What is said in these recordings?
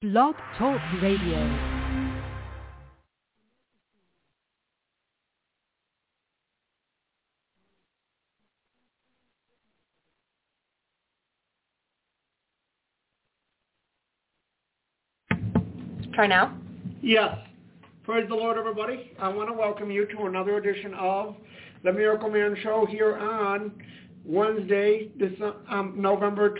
Blog Talk Radio. Try now? Yes. Praise the Lord, everybody. I want to welcome you to another edition of the Miracle Man Show here on Wednesday, February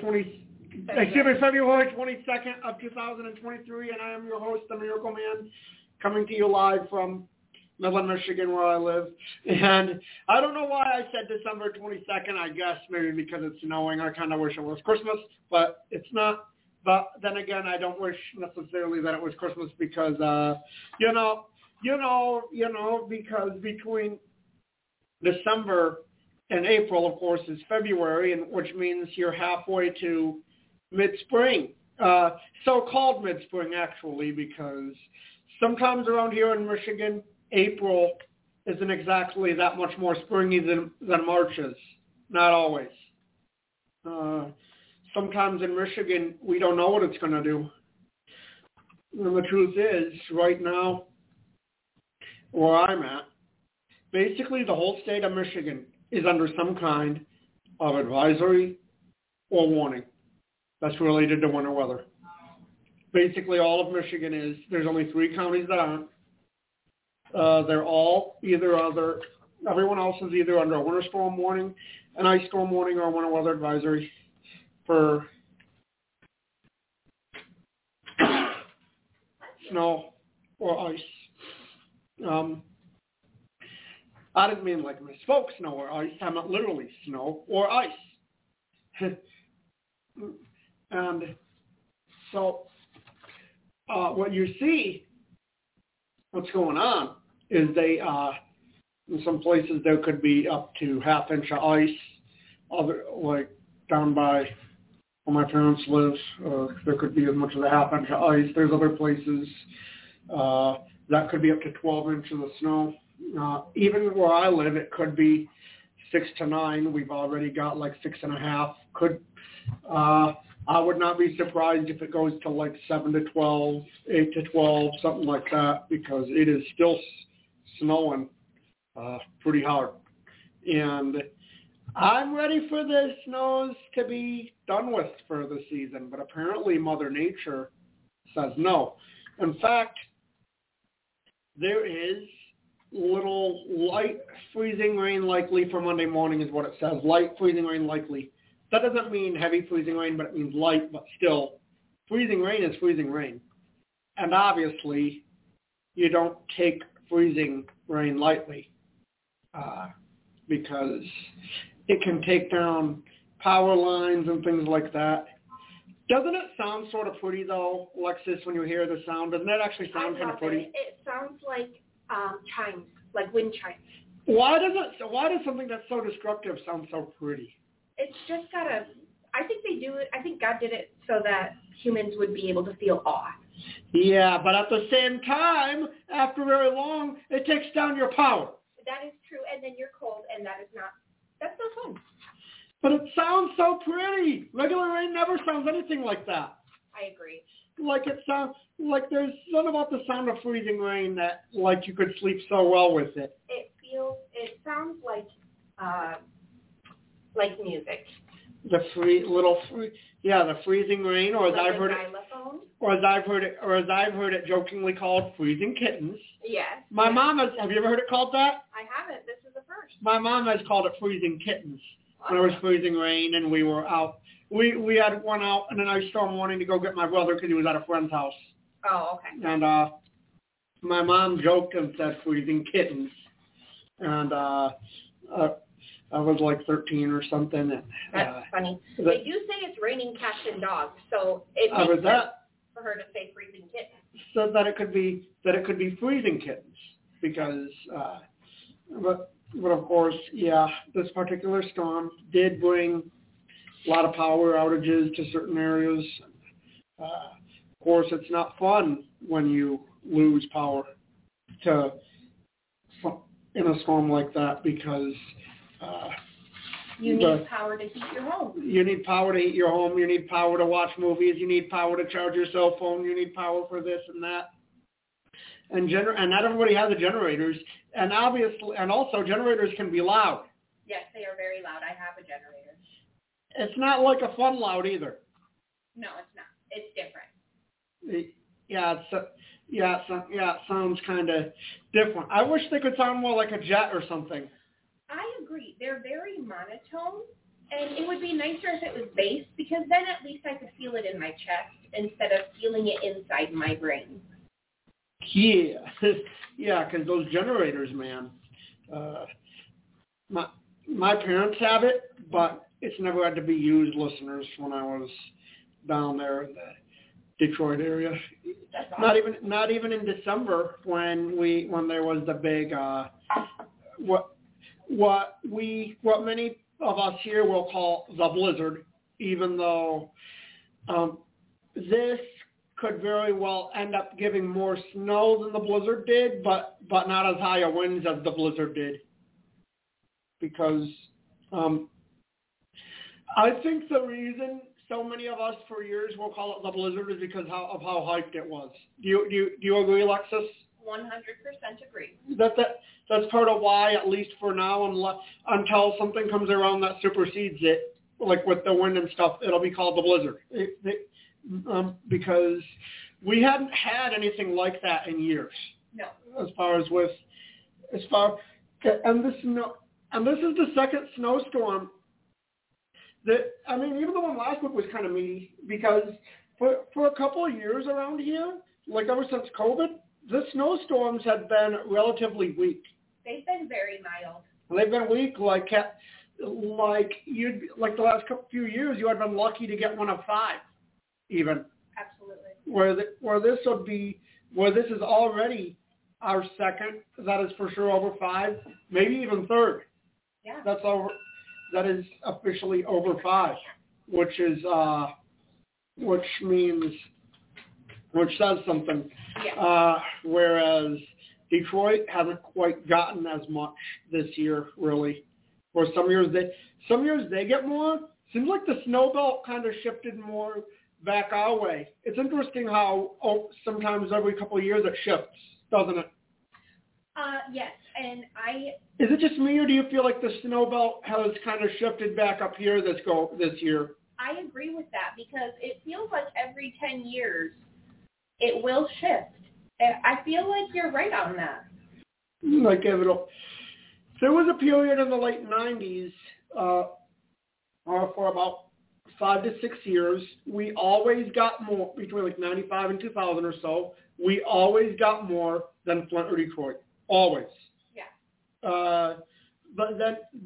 22nd of 2023, and I am your host, the Miracle Man, coming to you live from Midland, Michigan, where I live. And I don't know why I said December 22nd. I guess maybe because it's snowing. I kind of wish it was Christmas, but it's not. But then again, I don't wish necessarily that it was Christmas because, because between December and April, of course, is February, and which means you're halfway to mid-spring, so-called mid-spring, actually, because sometimes around here in Michigan, April isn't exactly that much more springy than March is. Not always. Sometimes in Michigan, we don't know what it's going to do. And the truth is, right now, where I'm at, basically the whole state of Michigan is under some kind of advisory or warning that's related to winter weather. Basically, all of Michigan is, there's only 3 counties that aren't. They're all everyone else is either under a winter storm warning, an ice storm warning, or a winter weather advisory for snow or ice. I didn't mean like misspoke, snow or ice. I meant literally snow or ice. And so what you see, what's going on is they, in some places there could be up to half inch of ice, like down by where my parents live, there could be as much as a half inch of ice. There's other places that could be up to 12 inches of snow. Even where I live, it could be 6 to 9. We've already got like 6.5. I would not be surprised if it goes to like 7 to 12, 8 to 12, something like that, because it is still snowing pretty hard. And I'm ready for the snows to be done with for the season, but apparently Mother Nature says no. In fact, there is little light freezing rain likely for Monday morning is what it says. Light freezing rain likely. That doesn't mean heavy freezing rain, but it means light, but still, freezing rain is freezing rain. And obviously, you don't take freezing rain lightly because it can take down power lines and things like that. Doesn't it sound sort of pretty, though, Alexis, when you hear the sound? Doesn't that actually sound kind of pretty? It sounds like chimes, like wind chimes. Why does something that's so destructive sound so pretty? It's just I think they do it, I think God did it so that humans would be able to feel awe. Yeah, but at the same time, after very long, it takes down your power. That is true, and then you're cold, and that's not fun. But it sounds so pretty. Regular rain never sounds anything like that. I agree. Like it sounds like there's something about the sound of freezing rain that like you could sleep so well with it. It sounds like music. The freezing rain, or as I've heard it jokingly called freezing kittens. Yes. My mom has. Have you ever heard it called that? I haven't. This is the first. My mom has called it freezing kittens. When it was freezing rain and we were out. We had went out in an ice storm morning to go get my brother because he was at a friend's house. Oh, okay. And my mom joked and said freezing kittens. And I was like 13 or something. And, that's funny. They do say it's raining cats and dogs, so it makes sense for her to say freezing kittens. So that it could be freezing kittens because, but of course, yeah, this particular storm did bring a lot of power outages to certain areas. Of course, it's not fun when you lose power in a storm like that because You need power to heat your home. You need power to heat your home. You need power to watch movies. You need power to charge your cell phone. You need power for this and that. And not everybody has the generators. And also generators can be loud. Yes, they are very loud. I have a generator. It's not like a fun loud either. No, it's not. It's different. It sounds kind of different. I wish they could sound more like a jet or something. I agree. They're very monotone, and it would be nicer if it was bass, because then at least I could feel it in my chest instead of feeling it inside my brain. Yeah, because those generators, man. My parents have it, but it's never had to be used, listeners, when I was down there in the Detroit area. Awesome. Not even in December when there was the big what many of us here will call the blizzard, even though this could very well end up giving more snow than the blizzard did, but not as high a winds as the blizzard did. Because I think the reason so many of us for years will call it the blizzard is because of how hyped it was. Do you agree, Alexis? 100% agree. That's part of why, at least for now, until something comes around that supersedes it, like with the wind and stuff, it'll be called the blizzard. Because we hadn't had anything like that in years. No. And this is the second snowstorm. Even the one last week was kind of meaty, because for a couple of years around here, like ever since COVID, the snowstorms have been relatively weak. They've been very mild. They've been weak, like the last few years, you had been lucky to get one of 5, even. Absolutely. Where this is already our second, that is for sure over 5, maybe even third. Yeah. That is officially over 5, which says something. Yeah. Whereas Detroit hasn't quite gotten as much this year, really. Or some years they get more. Seems like the snow belt kind of shifted more back our way. It's interesting how sometimes every couple of years it shifts, doesn't it? Yes, and Is it just me, or do you feel like the snow belt has kind of shifted back up here this year? I agree with that, because it feels like every 10 years it will shift. I feel like you're right on that. There was a period in the late 90s, for about 5 to 6 years, we always got more, between like 95 and 2000 or so, we always got more than Flint or Detroit. Always. Yeah. But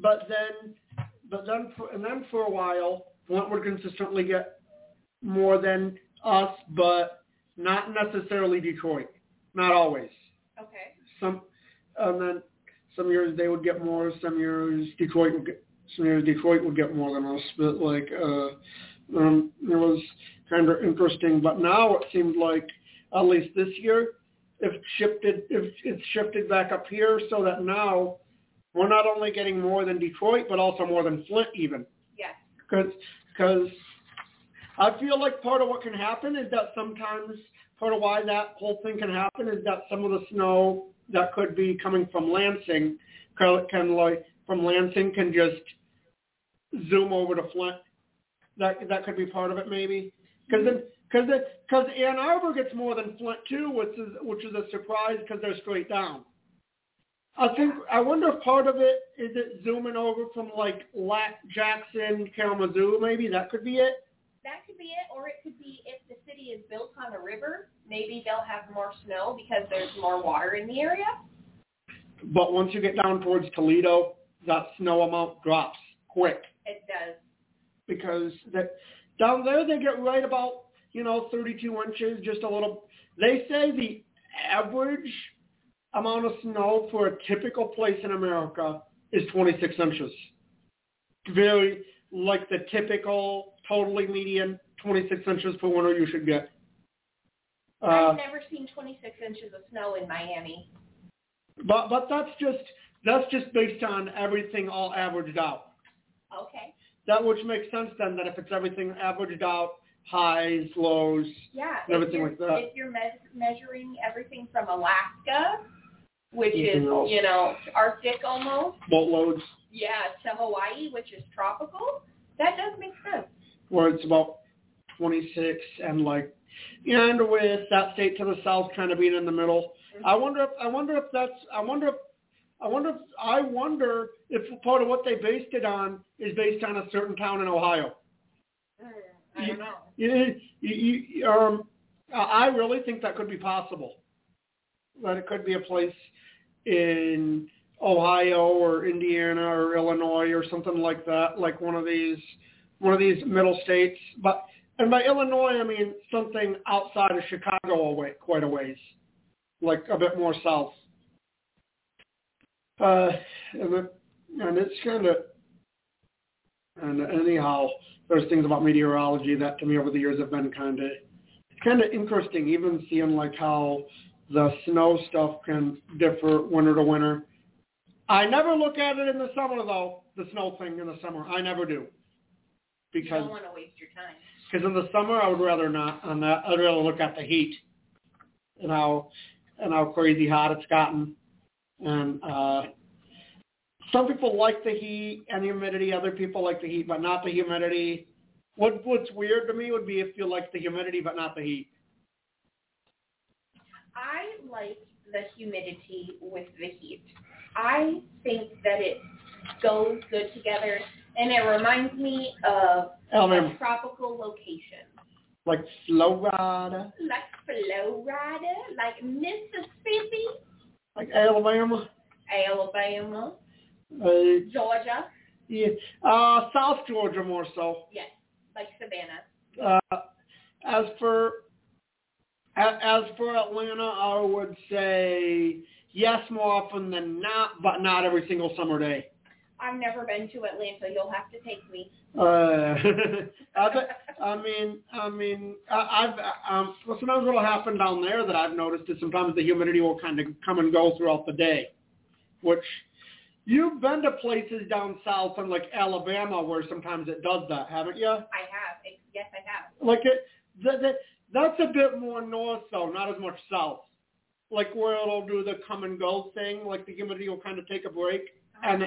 then for a while, Flint would consistently get more than us, but not necessarily Detroit. Not always. Okay. And then some years they would get more. Some years Detroit would get more than us. But it was kind of interesting. But now it seemed like, at least this year, it's shifted back up here, so that now we're not only getting more than Detroit, but also more than Flint even. Yes. Because I feel like part of what can happen is that sometimes part of why that whole thing can happen is that some of the snow that could be coming from Lansing can just zoom over to Flint. That could be part of it, maybe. Because Ann Arbor gets more than Flint too, which is a surprise because they're straight down. I wonder if part of it is it zooming over from like Jackson, Kalamazoo, maybe that could be it. That could be it, or it could be if the city is built on a river, maybe they'll have more snow because there's more water in the area. But once you get down towards Toledo, that snow amount drops quick. It does. Because down there they get right about 32 inches, just a little. They say the average amount of snow for a typical place in America is 26 inches. Very like the typical, totally median 26 inches per winter you should get. I've never seen 26 inches of snow in Miami. But that's just based on everything all averaged out. Okay. That which makes sense then, that if it's everything averaged out, highs, lows, and everything like that. If you're measuring everything from Alaska, which Anything is, else? Arctic almost. Boatloads. Yeah, to Hawaii, which is tropical, that does make sense. Where it's about 26 and and with that state to the south kind of being in the middle. Mm-hmm. I wonder if part of what they based it on is based on a certain town in Ohio. I don't know. I really think that could be possible. That it could be a place in Ohio or Indiana or Illinois or something like that, like one of these middle states. And by Illinois, I mean something outside of Chicago quite a ways, like a bit more south. And it's kind of, and anyhow, there's things about meteorology that to me over the years have been kind of interesting, even seeing like how the snow stuff can differ winter to winter. I never look at it in the summer though, the snow thing in the summer. I never do. Because you don't want to waste your time. Because in the summer I would rather not on that. I'd rather look at the heat and how crazy hot it's gotten. And some people like the heat and humidity. Other people like the heat, but not the humidity. What's weird to me would be if you like the humidity, but not the heat. I like the humidity with the heat. I think that it goes good together, and it reminds me of a tropical location. Like Florida? Like Mississippi? Like Alabama? Georgia? Yeah. South Georgia more so. Yes, like Savannah. As for Atlanta, I would say yes more often than not, but not every single summer day. I've never been to Atlanta. You'll have to take me. Sometimes what'll happen down there that I've noticed is sometimes the humidity will kind of come and go throughout the day, which you've been to places down south in like Alabama where sometimes it does that, haven't you? I have. Yes, I have. Like that's a bit more north though, not as much south. Like where it'll do the come and go thing, like the humidity will kind of take a break, and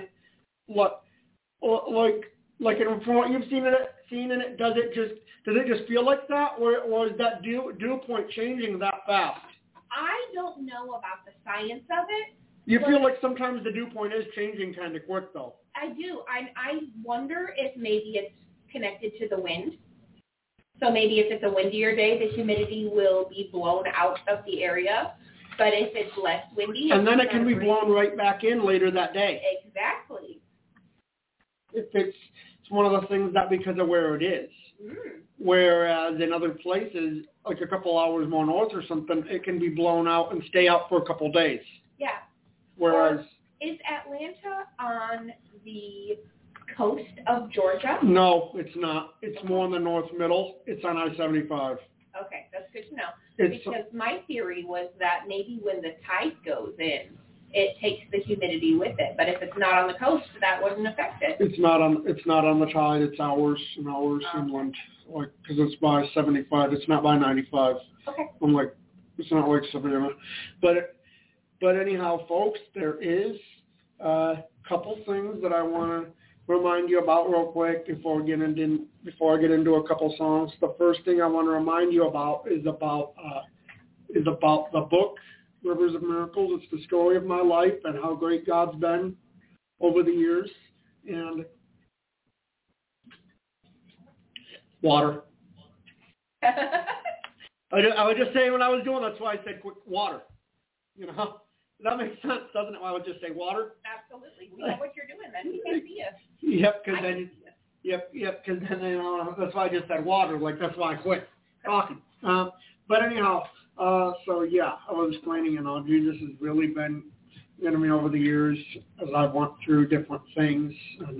from what you've seen in it, does it just feel like that, or is that dew point changing that fast? I don't know about the science of it. You feel like sometimes the dew point is changing kind of quick though. I do. I wonder if maybe it's connected to the wind. So maybe if it's a windier day, the humidity will be blown out of the area. But if it's less windy... And then it can be blown right back in later that day. Exactly. It's one of the things that because of where it is. Whereas in other places, like a couple hours more north or something, it can be blown out and stay out for a couple days. Yeah. Whereas... Is Atlanta on the coast of Georgia? No, it's not. It's more in the north middle. It's on I-75. Okay, that's good to know. Because my theory was that maybe when the tide goes in, it takes the humidity with it. But if it's not on the coast, that wouldn't affect it. It's not on the tide. It's hours and hours inland, like because it's by 75. It's not by 95. Okay. It's not like Savannah, but anyhow, folks, there is a couple things that I want to remind you about real quick before I get into a couple songs. The first thing I want to remind you about is about the book Rivers of Miracles. It's the story of my life and how great God's been over the years. And water. I was just saying what I was doing. That's why I said quick water. That makes sense, doesn't it? Why I would just say water? Absolutely. We know what you're doing then. We can see you. Yep, because then that's why I just said water. Like, that's why I quit talking. But anyhow, so yeah, I was explaining, Jesus has really been in me over the years as I've went through different things. And,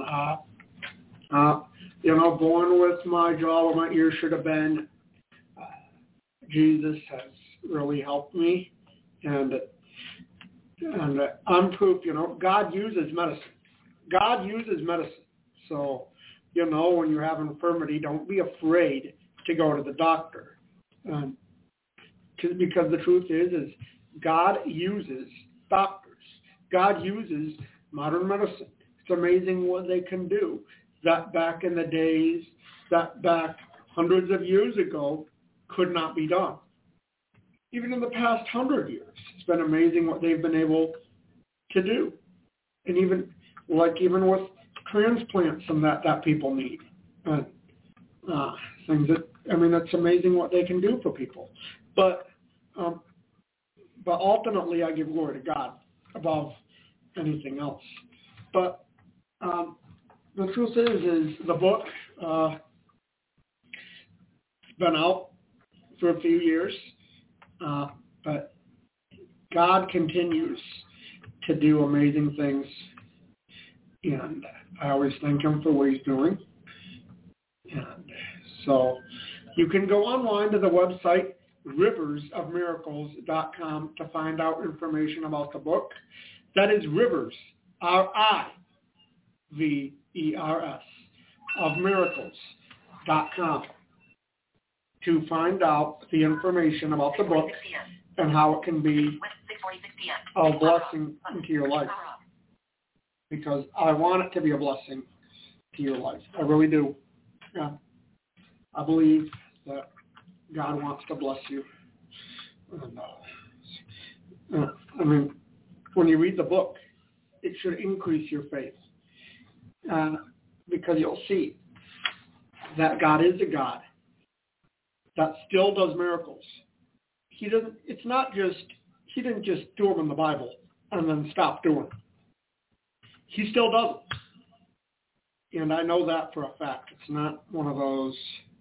born with my jaw where my ears should have been, Jesus has really helped me. And I'm proof, God uses medicine. So when you have an infirmity, don't be afraid to go to the doctor. Because the truth is God uses doctors. God uses modern medicine. It's amazing what they can do. That back in the days, that back hundreds of years ago, could not be done. Even in the past 100 years, it's been amazing what they've been able to do. And even with transplants and that people need. Things that, it's amazing what they can do for people. But ultimately, I give glory to God above anything else. But the truth is the book has been out for a few years, but God continues to do amazing things, and I always thank Him for what He's doing. And so you can go online to the website riversofmiracles.com to find out information about the book. That is Rivers, R-I-V-E-R-S, of miracles.com to find out the information about the book and how it can be a blessing into your life. Because I want it to be a blessing to your life. I really do. Yeah. I believe that God wants to bless you. And, when you read the book, it should increase your faith. Because you'll see that God is a God that still does miracles. He didn't just do them in the Bible and then stop doing them. He still does it. And I know that for a fact. It's not one of those,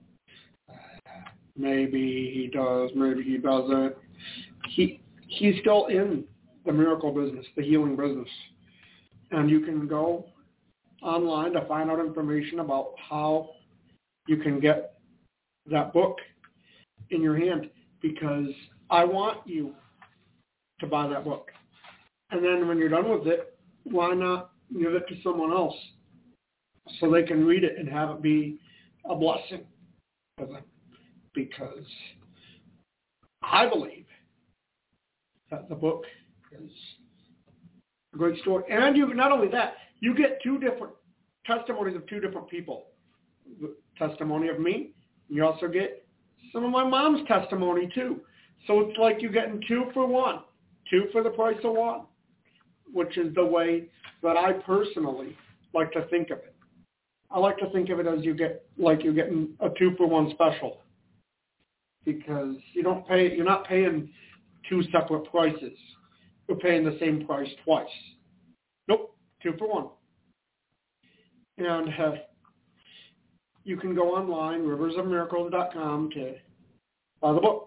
maybe he does, maybe he doesn't. He's still in the miracle business, the healing business. And you can go online to find out information about how you can get that book in your hand, because I want you to buy that book. And then when you're done with it, why not give it to someone else so they can read it and have it be a blessing for them? Because I believe that the book is a great story. And you, not only that, you get two different testimonies of two different people. The testimony of me, you also get some of my mom's testimony too. So it's like you're getting 2 for 1, 2 for the price of 1, which is the way that I personally like to think of it. I like to think of it as you're getting a 2 for 1 special, because you're not paying 2 separate prices. You're paying the same price twice. Nope, 2 for 1. And you can go online, riversofmiracles.com, to buy the book.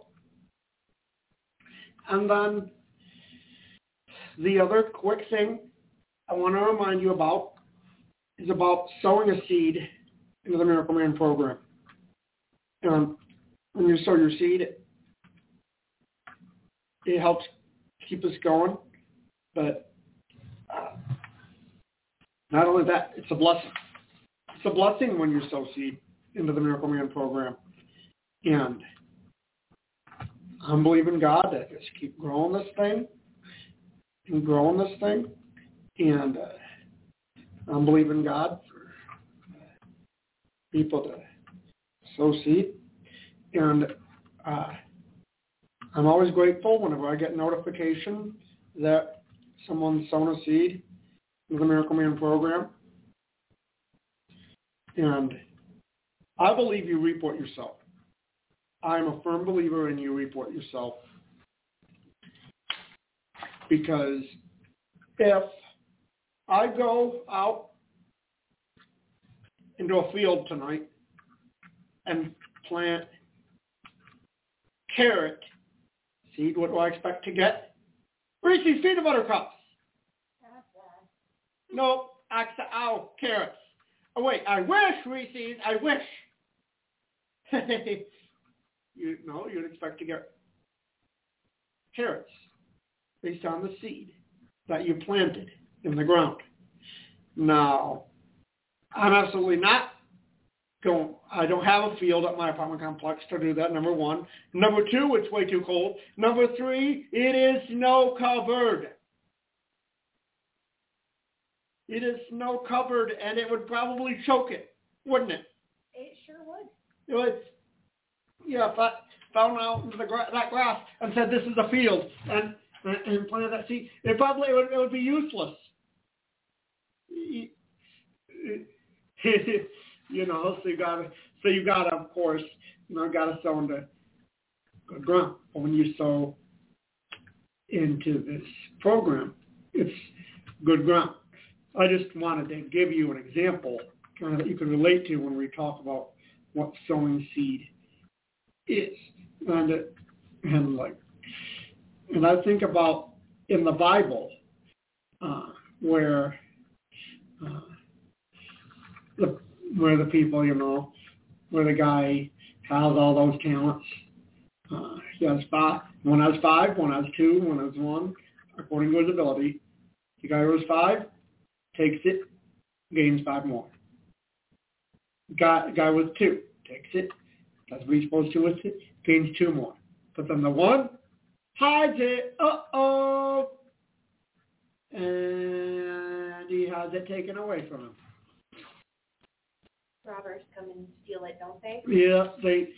And then the other quick thing I want to remind you about is about sowing a seed into the Miracle Man program. When you sow your seed, it helps keep us going. But not only that, it's a blessing. It's a blessing when you sow seed into the Miracle Man program. And I'm believing God that just keep growing this thing and growing this thing. And I'm believing God for people to sow seed. And I'm always grateful whenever I get notification that someone's sown a seed in the Miracle Man program. And I believe you reap what you sow. I'm a firm believer in you reap what you sow. Because if I go out into a field tonight and plant carrot seed, what do I expect to get? Reese's peanut butter cups. No, carrots. Oh wait, I wish, Reese's, I wish. You'd expect to get carrots based on the seed that you planted in the ground. Now, I'm absolutely not I don't have a field at my apartment complex to do that, number one. Number two, it's way too cold. Number three, it is snow covered. It is snow covered, and it would probably choke it, wouldn't it? It sure would. It would. Yeah, if I found out into that grass and said this is a field and planted that seed, it would be useless. You know, so you gotta of course, gotta sow into good ground. But when you sow into this program, it's good ground. I just wanted to give you an example kind of that you can relate to when we talk about what sowing seed is. And I think about in the Bible where the people, where the guy has all those talents. He has five. One has five, one has two, one has one, according to his ability. The guy who has five takes it, gains five more. Guy with two takes it, does what he's supposed to with it, gains two more. But then the one hides it, and he has it taken away from him. Robbers come and steal it, don't they? Yeah,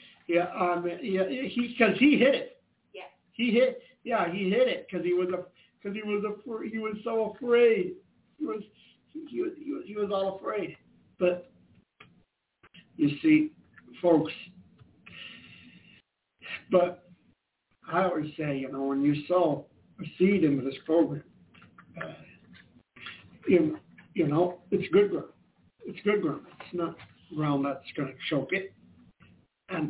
because he hid it. Yeah. He hid it because he was so afraid. He was all afraid. But you see, folks. But I always say, when you sow a seed into this program, it's good ground. It's good ground. It's not ground that's going to choke it. And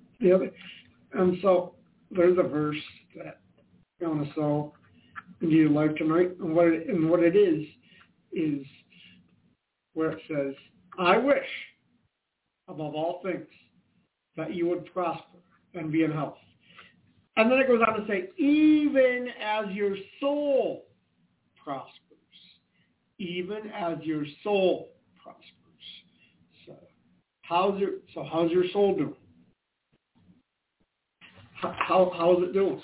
so there's a verse that I want to sow into your life tonight, and what it is where it says, "I wish above all things that you would prosper and be in health." And then it goes on to say, "Even as your soul prospers." Even as your soul prospers. So how's your soul doing? How is it doing?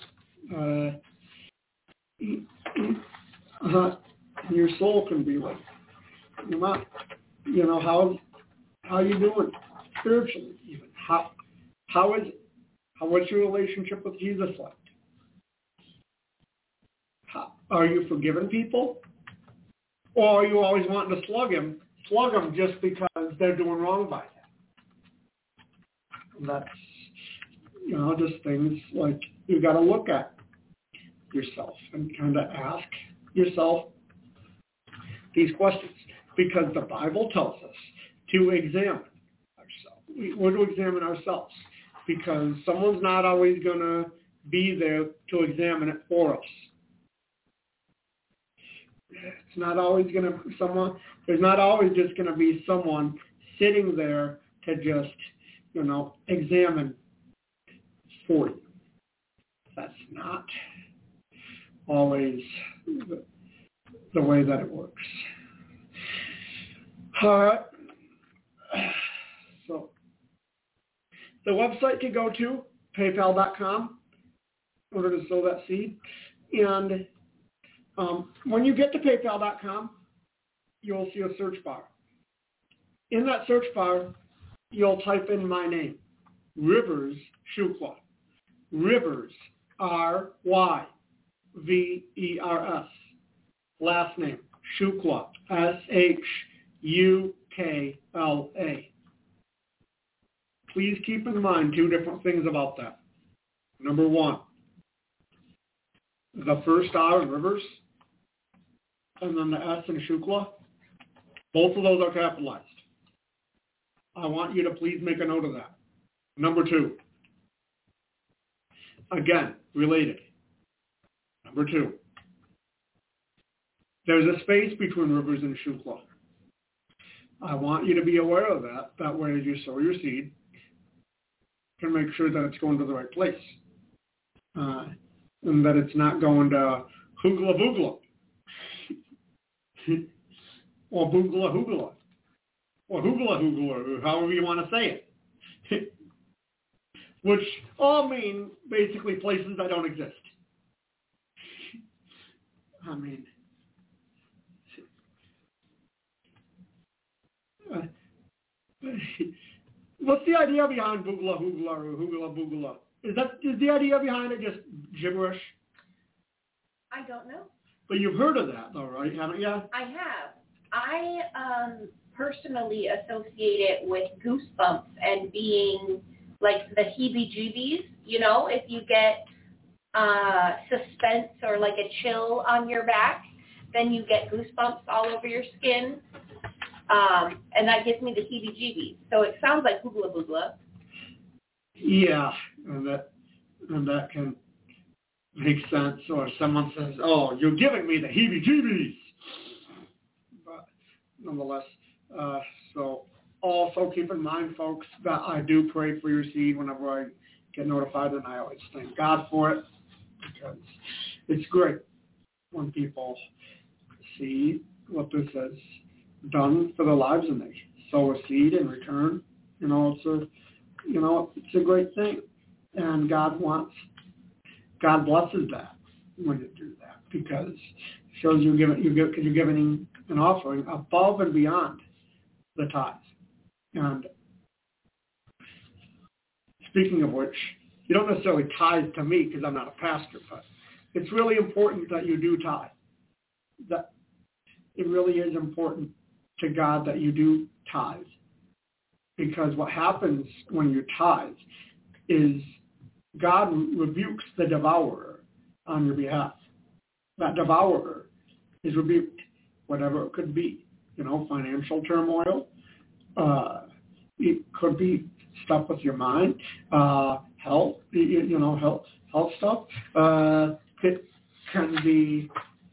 Your soul can be like, how you doing spiritually? Even how is it? What's your relationship with Jesus like? Are you forgiving people? Or are you always wanting to slug them just because they're doing wrong by you? And that's, just things like you got to look at yourself and kind of ask yourself these questions, because the Bible tells us to examine ourselves. We're to examine ourselves, because someone's not always going to be there to examine it for us. It's not always going to there's not always just going to be someone sitting there to just, examine for you. That's not always the way that it works. All right. So the website to go to, paypal.com, in order to sow that seed. And when you get to paypal.com, you'll see a search bar. In that search bar, you'll type in my name, Rivers Shukla. Rivers, Ryvers. Last name, Shukla, Shukla. Please keep in mind two different things about that. Number one, the first R in Rivers, and then the S in Shukla, both of those are capitalized. I want you to please make a note of that. Number two, again, related. Number two, there's a space between Rivers and Shukla. I want you to be aware of that. That way, as you sow your seed, you can make sure that it's going to the right place. And that it's not going to Hoogla Boogla or Boogla Hoogla. or hoogla, however you want to say it, which all mean basically places that don't exist. I mean, what's the idea behind boogla hoogla or hoogla boogla? Is the idea behind it just gibberish? I don't know. But you've heard of that, though, right? Haven't you? I have. I personally associate it with goosebumps and being like the heebie-jeebies. You know, if you get suspense or like a chill on your back, then you get goosebumps all over your skin. And that gives me the heebie-jeebies. So it sounds like hoogla boogla. Yeah, and that can make sense. Or someone says, "Oh, you're giving me the heebie-jeebies." But nonetheless, so also keep in mind, folks, that I do pray for your seed whenever I get notified, and I always thank God for it, because it's great when people see what this has done for their lives and they sow a seed in return. It's a great thing, and God blesses that when you do that, because it shows you're giving an offering above and beyond the tithes. And speaking of which, you don't necessarily tithe to me because I'm not a pastor, but it's really important that you do tithe. That it really is important to God that you do tithe, because what happens when you tithe is God rebukes the devourer on your behalf. That devourer is rebuked, whatever it could be. Financial turmoil. It could be stuff with your mind, health. Health stuff. It can be,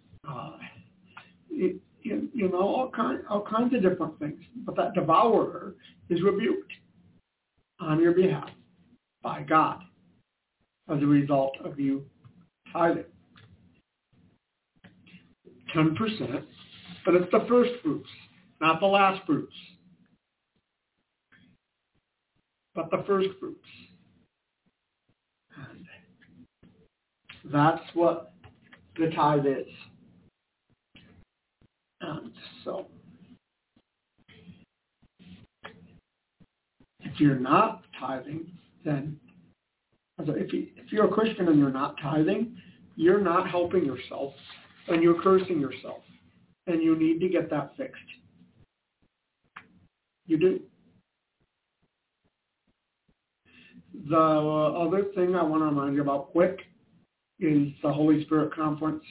all kinds of different things. But that devourer is rebuked on your behalf by God as a result of you tithing. 10%, but it's the first fruits, not the last fruits, but the first fruits. And that's what the tithe is. And so, if you're not tithing, then if you're a Christian and you're not tithing, you're not helping yourself, and you're cursing yourself, and you need to get that fixed. You do. The other thing I want to remind you about quick is the Holy Spirit Conference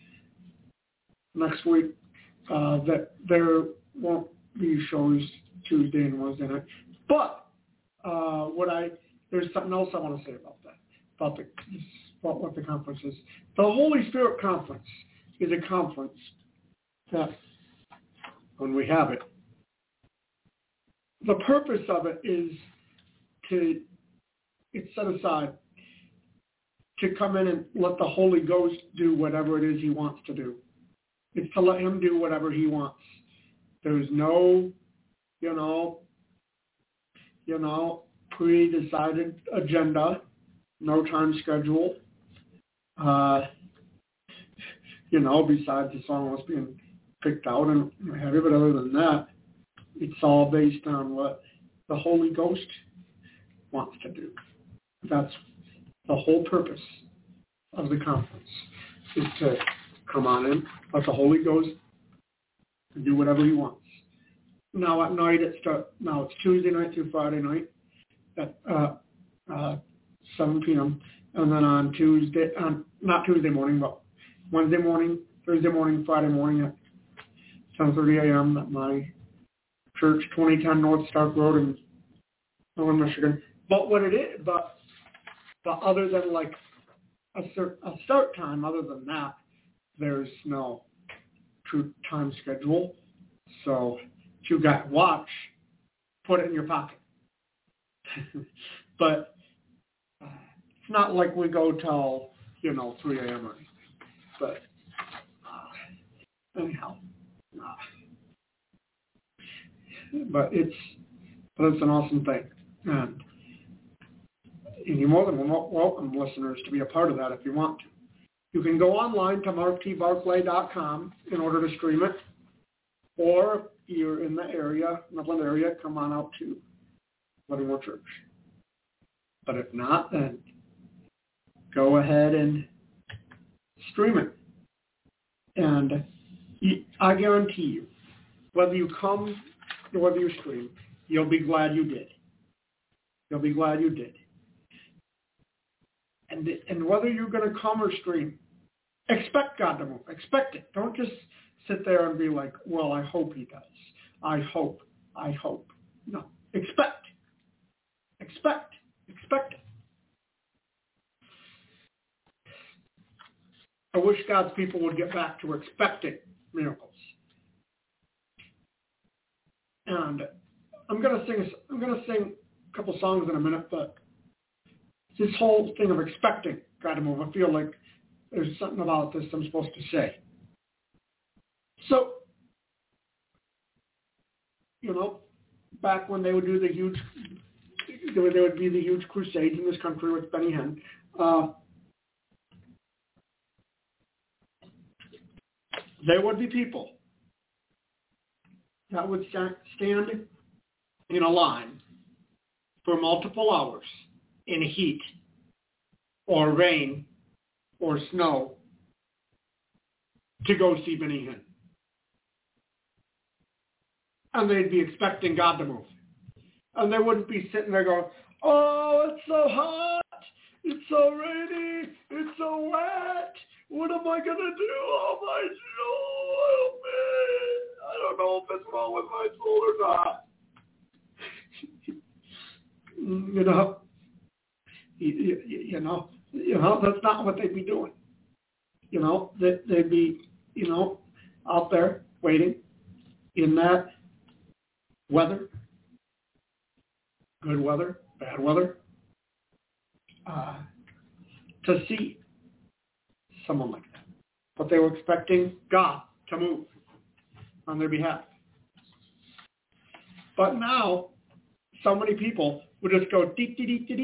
next week. That there won't be shows Tuesday and Wednesday night, but there's something else I want to say about that, about what the conference is. The Holy Spirit Conference is a conference that, when we have it, the purpose of it is it's set aside to come in and let the Holy Ghost do whatever it is he wants to do. It's to let him do whatever he wants. There's no, pre-decided agenda, no time schedule. Besides the song was being picked out and heavy, but other than that, it's all based on what the Holy Ghost wants to do. That's the whole purpose of the conference, is to come on in, let the Holy Ghost do whatever he wants. Now at night it's Tuesday night through Friday night at 7 p.m. And then on not Tuesday morning, but Wednesday morning, Thursday morning, Friday morning at 10:30 a.m. at my church, 2010 North Stark Road in Northern Michigan. But other than like a start time, other than that, there's no true time schedule. So if you got watch, put it in your pocket. But it's not like we go till 3 a.m. or anything. But anyhow, But it's an awesome thing. And you're more than welcome, listeners, to be a part of that if you want to. You can go online to marktbarclay.com in order to stream it. Or if you're in the area, Midland area, come on out to Livermore Church. But if not, then go ahead and stream it. And I guarantee you, whether you come or whether you stream, you'll be glad you did. You'll be glad you did. And whether you're going to come or stream, expect God to move. Expect it. Don't just sit there and be like, well, I hope he does. I hope. No. Expect it. I wish God's people would get back to expecting miracles. And I'm going to sing a couple songs in a minute, but this whole thing of expecting God to move, I feel like there's something about this I'm supposed to say. So, back when they would do the huge crusades in this country with Benny Hinn, there would be people that would stand in a line for multiple hours in heat or rain or snow to go see Benny Hinn. And they'd be expecting God to move. And they wouldn't be sitting there going, oh, it's so hot, it's so rainy, it's so wet. What am I going to do? Oh, my soul, man. I don't know if it's wrong with my soul or not. That's not what they'd be doing. They'd be, out there waiting in that weather, good weather, bad weather, to see someone like that. But they were expecting God to move on their behalf. But now, so many people would just go into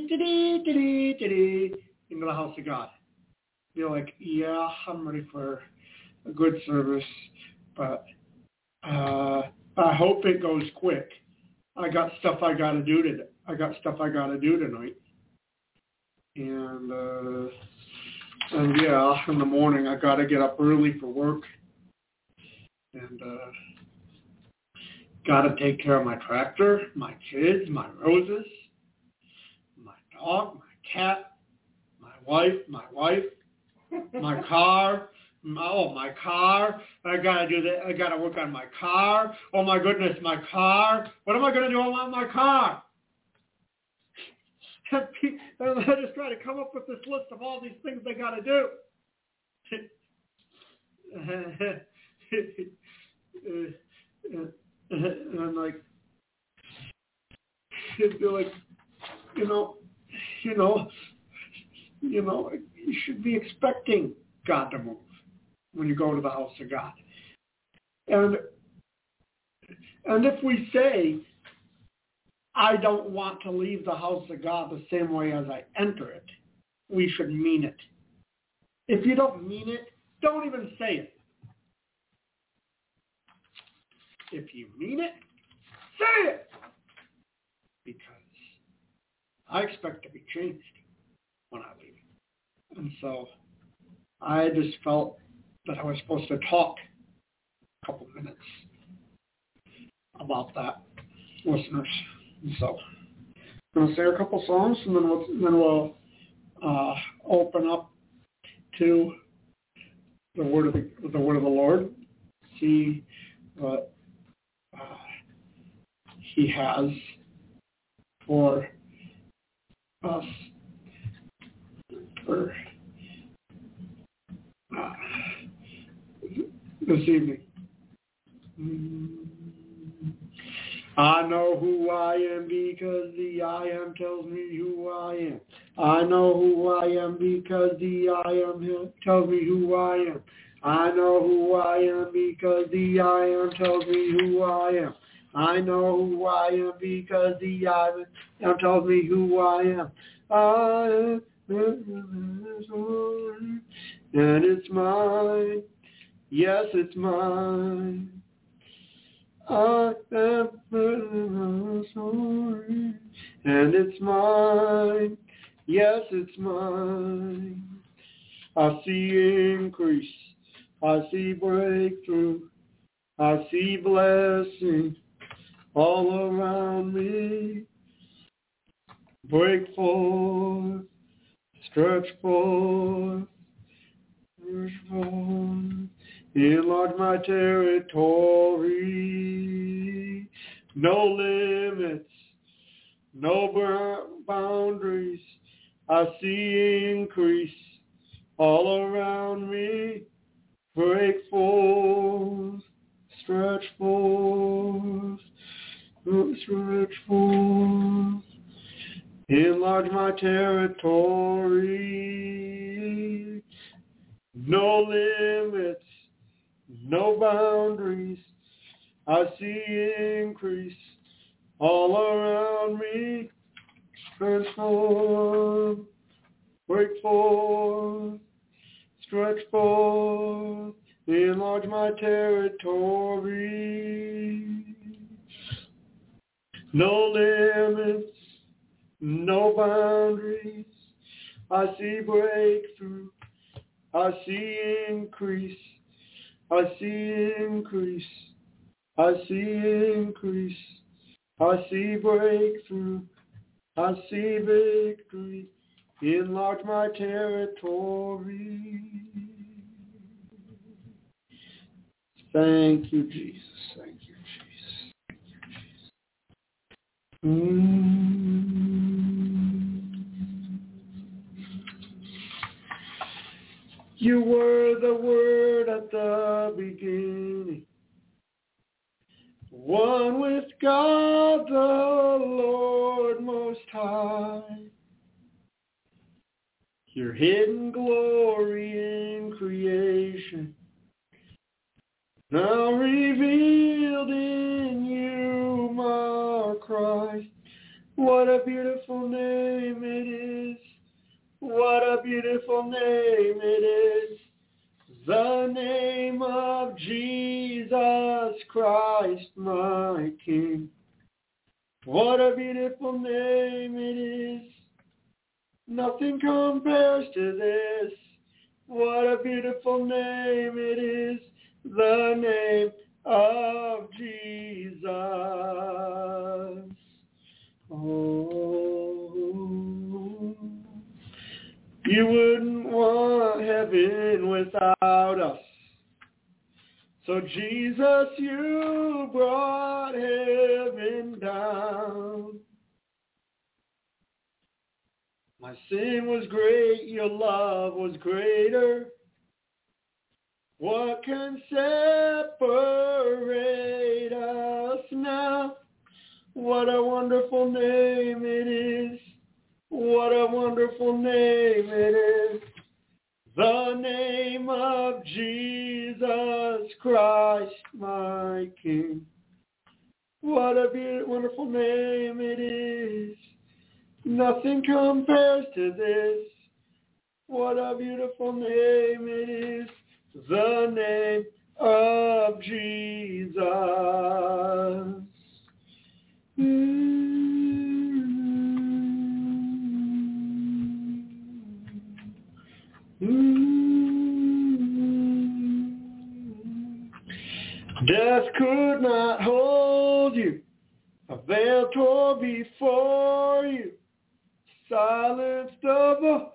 the house of God. They're like, yeah, I'm ready for a good service, but I hope it goes quick. I got stuff I got to do tonight. And yeah, in the morning I got to get up early for work. And got to take care of my tractor, my kids, my roses, my dog, my cat, my wife, my car. Oh, my car. I got to do that. I got to work on my car. Oh, my goodness, my car. What am I going to do on my car? And I just try to come up with this list of all these things they got to do. And I'm like, it'd be like, you should be expecting God to move when you go to the house of God. And if we say, I don't want to leave the house of God the same way as I enter it, we should mean it. If you don't mean it, don't even say it. If you mean it, say it. Because I expect to be changed when I leave. And so I just felt that I was supposed to talk a couple minutes about that, listeners. And so I'm going to say a couple songs, and then we'll open up to the word of the Lord. See what He has for us for this evening. I know who I am because the I am tells me who I am. I know who I am because the I am tells me who I am. I know who I am because the I am tells me who I am. I know who I am because the I now tells me who I am. I am, and it's mine. Yes, it's mine. I am sorry, and it's mine. Yes, it's mine. I see increase. I see breakthrough. I see blessing all around me. Break forth, stretch forth, push forth. Enlarge my territory. No limits, no boundaries. I see increase all around me. Break forth, stretch forth, stretch forth. Enlarge my territory. No limits, no boundaries. I see increase all around me. Transform, break forth, stretch forth, enlarge my territory. No limits, no boundaries. I see breakthrough. I see increase. I see increase. I see increase. I see breakthrough. I see victory. Enlarge my territory. Thank you, Jesus. Thank you, Jesus. You were the Word at the beginning, one with God the Lord Most High. Your hidden glory in creation, now revealed in you, my Christ. What a beautiful name it is. What a beautiful name it is. The name of Jesus Christ, my King. What a beautiful name it is. Nothing compares to this. What a beautiful name it is. The name of Jesus. Oh, you wouldn't want heaven without us. So Jesus, you brought heaven down. My sin was great, your love was greater. What can separate us now? What a wonderful name it is. What a wonderful name it is. The name of Jesus Christ, my King. What a wonderful name it is. Nothing compares to this. What a beautiful name it is. The name of Jesus. Death could not hold you. A veil tore before you. Silenced the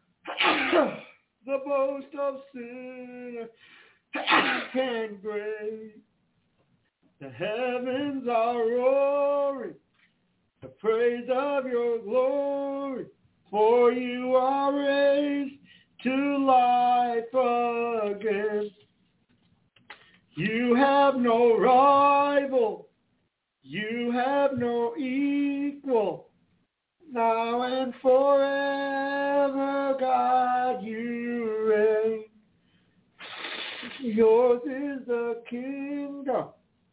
boast of sin and grave. The heavens are roaring, the praise of your glory. For you are raised to life again. You have no rival. You have no equal. Now and forever, God, you reign. Yours is the kingdom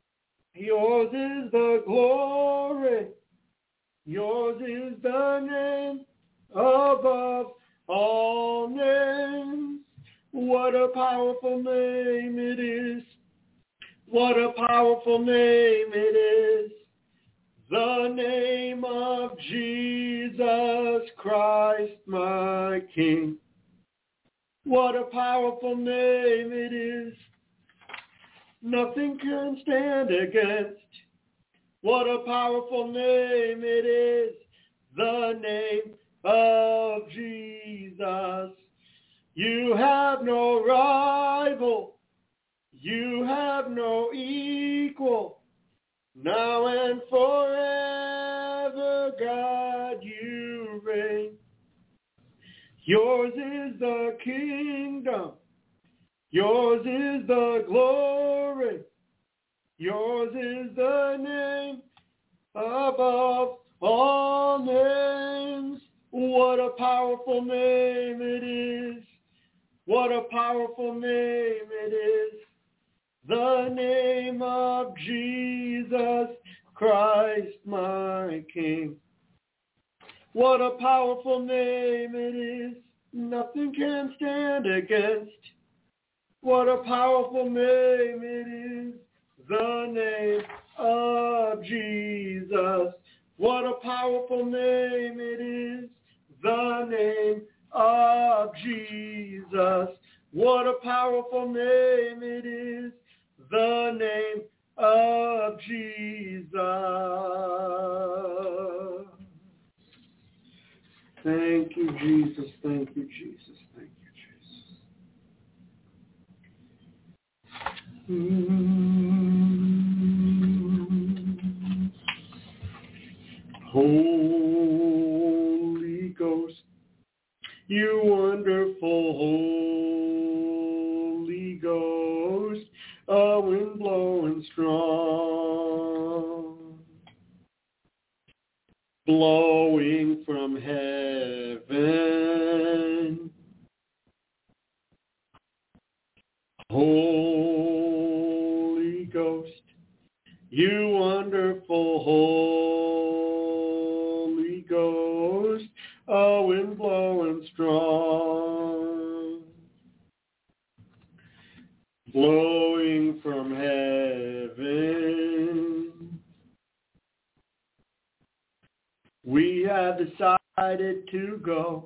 Yours is the glory. Yours is the name above all names. What a powerful name it is. What a powerful name it is. The name of Jesus Christ, my King. What a powerful name it is. Nothing can stand against. What a powerful name it is. The name of Jesus. You have no rival. You have no equal. Now and forever, God, you reign. Yours is the kingdom. Yours is the glory. Yours is the name above all names. What a powerful name it is. What a powerful name it is. The name of Jesus Christ, my King. What a powerful name it is. Nothing can stand against. What a powerful name it is. The name of Jesus. What a powerful name it is. The name of Jesus. What a powerful name it is. The name of Jesus. Thank you, Jesus. Thank you, Jesus. Thank you, Jesus. Holy Ghost, you wonderful Holy Ghost, a wind blowing strong, blowing from heaven. Holy Ghost, you wonderful Holy Ghost, a wind blowing strong, blowing from heaven. We have decided to go,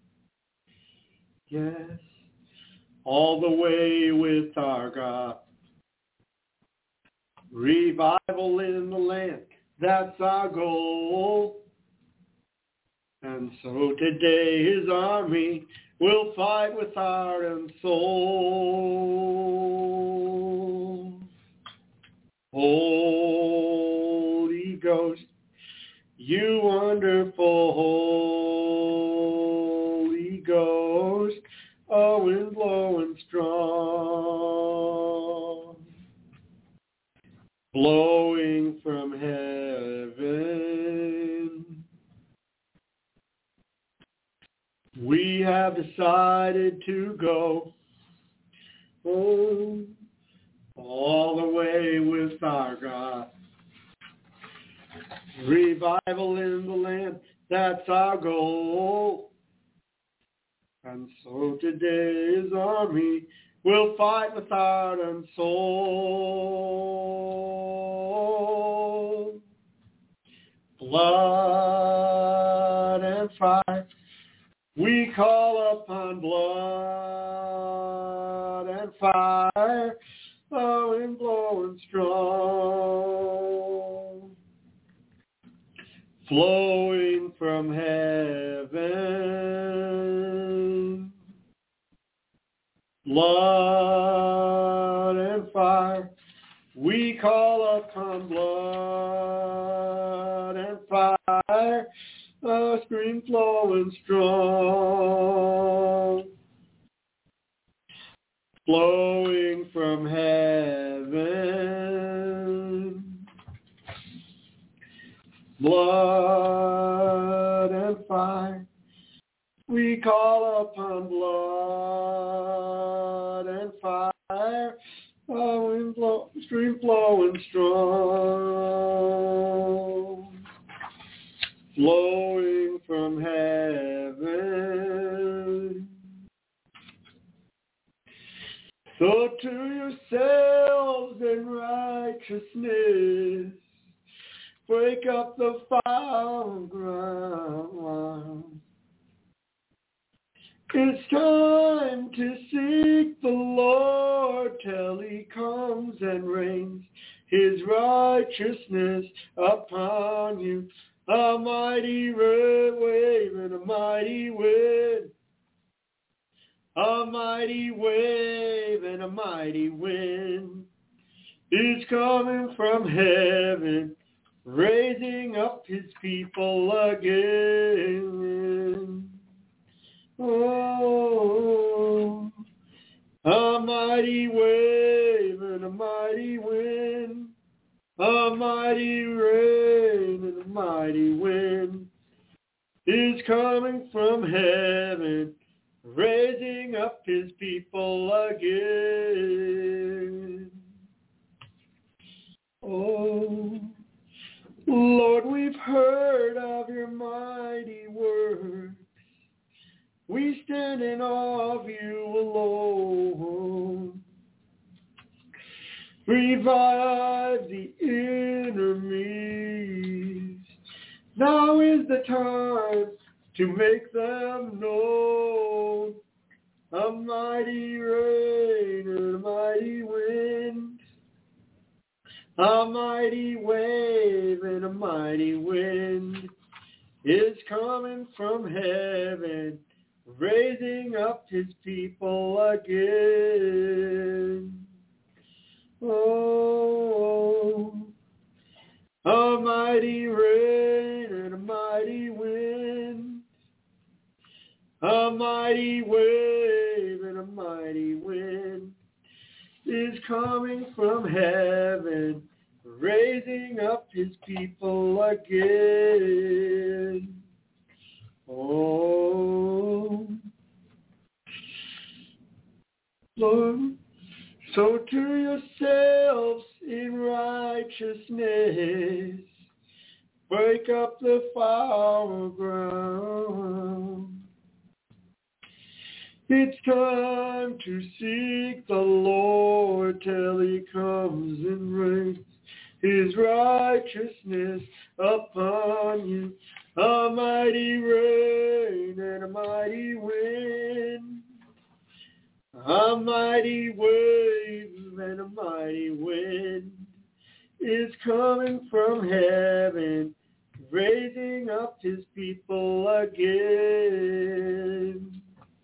yes, all the way with our God. Revival in the land, that's our goal. And so today his army will fight with heart and soul. Holy Ghost, you wonderful Holy Ghost, a wind blowing strong, blowing from heaven. We have decided to go all the way with our God. Revival in the land, that's our goal. And so today his army will fight with heart and soul. Blood and fire, we call upon blood and fire, blowing, blowing strong, flowing from heaven. Blood and fire, we call upon blood and fire, a stream flowing strong, flowing from heaven. Blood and fire, we call upon blood and fire, a wind stream flowing strong, flowing from heaven. So to yourselves in righteousness, break up the foul ground. It's time to seek the Lord till he comes and rains his righteousness upon you. A mighty wave and a mighty wind. A mighty wave and a mighty wind is coming from heaven, raising up his people again. Oh, a mighty wave and a mighty wind, a mighty rain and a mighty wind is coming from heaven, raising up his people again. Oh, Lord, we've heard of your mighty works. We stand in awe of you alone. Revive the enemies. Now is the time to make them known. A mighty rain and a mighty wind, a mighty wave and a mighty wind is coming from heaven, raising up his people again. Oh, a mighty rain and a mighty wind, a mighty wave and a mighty wind is coming from heaven, raising up his people again. Oh, Lord, so to yourselves in righteousness, break up the foul ground. It's time to seek the Lord till he comes and rains his righteousness upon you. A mighty rain and a mighty wind, a mighty wave and a mighty wind is coming from heaven, raising up his people again.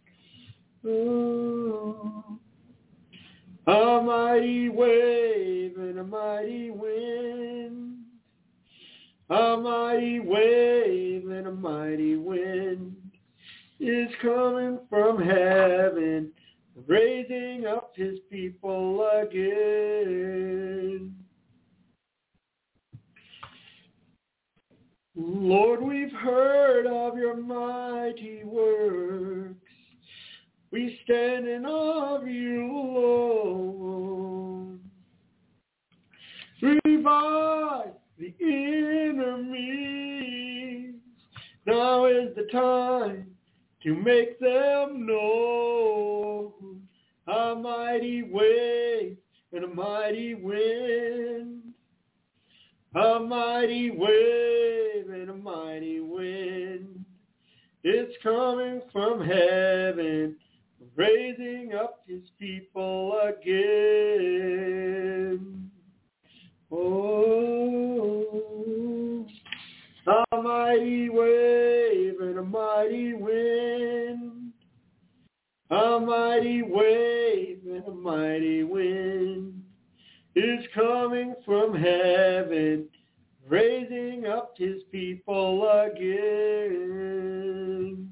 Oh, a mighty wave and a mighty wind, a mighty wave and a mighty wind is coming from heaven, raising up his people again. Lord, we've heard of your mighty works. We stand in awe of you alone. Revive the enemies. Now is the time to make them known. A mighty wave and a mighty wind, a mighty wave and a mighty wind is coming from heaven, raising up his people again. Oh, a mighty wave and a mighty wind, a mighty wave and a mighty wind is coming from heaven, raising up his people again.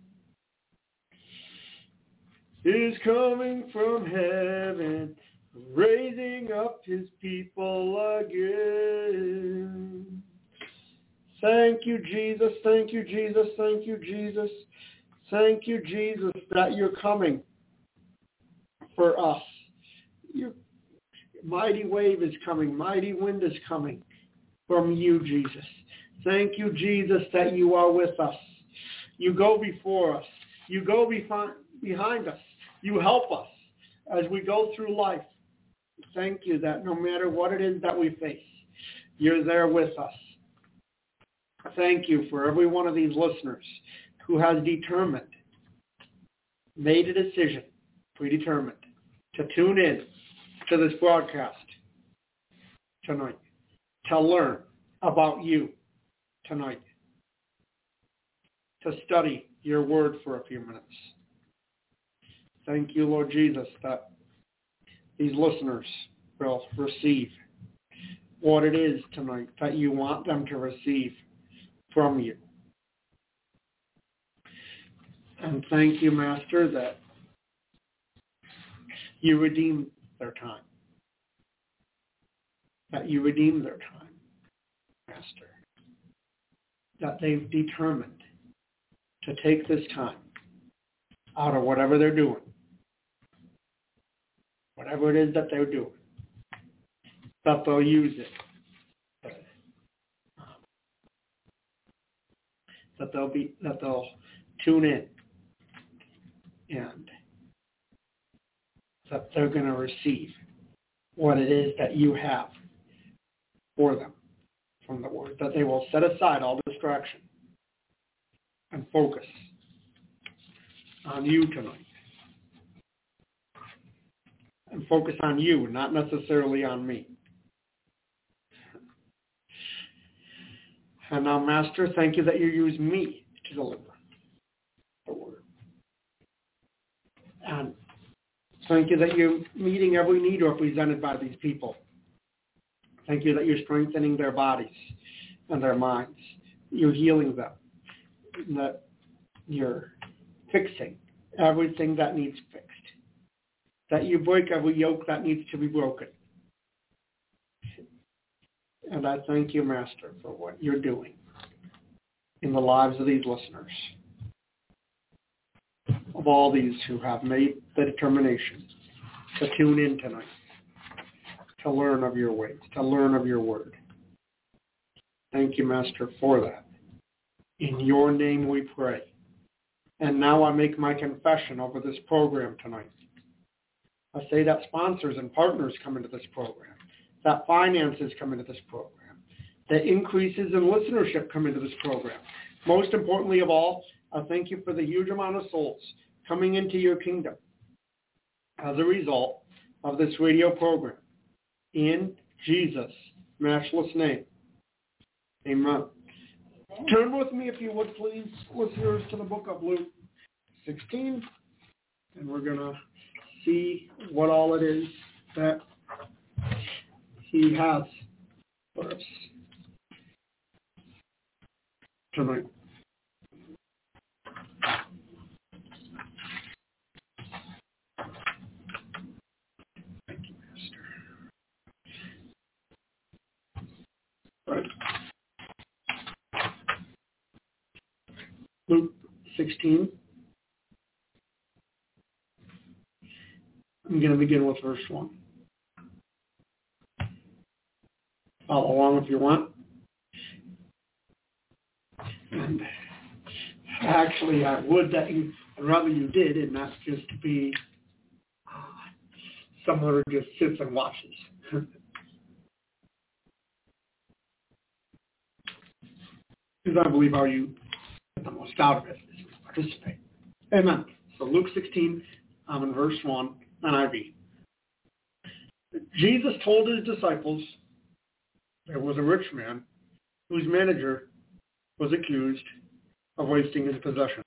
Is coming from heaven, raising up his people again. Thank you, Jesus. Thank you, Jesus. Thank you, Jesus. Thank you, Jesus, that you're coming for us. mighty wave is coming. Mighty wind is coming from you, Jesus. Thank you, Jesus, that you are with us. You go before us. You go behind us. You help us as we go through life. Thank you that no matter what it is that we face, you're there with us. Thank you for every one of these listeners who has made a decision, predetermined, to tune in to this broadcast tonight, to learn about you tonight, to study your word for a few minutes. Thank you, Lord Jesus, that these listeners will receive what it is tonight that you want them to receive from you. And thank you, Master, that you redeem their time. That you redeem their time, Master. That they've determined to take this time out of whatever they're doing. Whatever it is that they're doing. That they'll use it. That they'll tune in. And that they're going to receive what it is that you have for them from the word. That they will set aside all distraction and focus on you tonight. And focus on you, not necessarily on me. And now, Master, thank you that you use me to deliver the word. And thank you that you're meeting every need represented by these people. Thank you that you're strengthening their bodies and their minds. You're healing them. And that you're fixing everything that needs fixed. That you break every yoke that needs to be broken. And I thank you, Master, for what you're doing in the lives of these listeners. Of all these who have made the determination to tune in tonight, to learn of your ways, to learn of your word. Thank you, Master, for that. In your name we pray. And now I make my confession over this program tonight. I say that sponsors and partners come into this program, that finances come into this program, that increases in listenership come into this program. Most importantly of all, I thank you for the huge amount of souls coming into your kingdom as a result of this radio program. In Jesus' matchless name. Amen. Turn with me, if you would, please, listeners, to the book of Luke 16, and we're going to see what all it is that he has for us tonight. Thank you, Master. Right. Luke 16. I'm going to begin with verse 1. Follow along if you want. And actually, I would that I'd rather you did, and not just be someone who just sits and watches. Because I believe how you get the most out of it is participate. Amen. So Luke 16, I'm in verse 1, NIV. Jesus told his disciples there was a rich man whose manager was accused of wasting his possessions.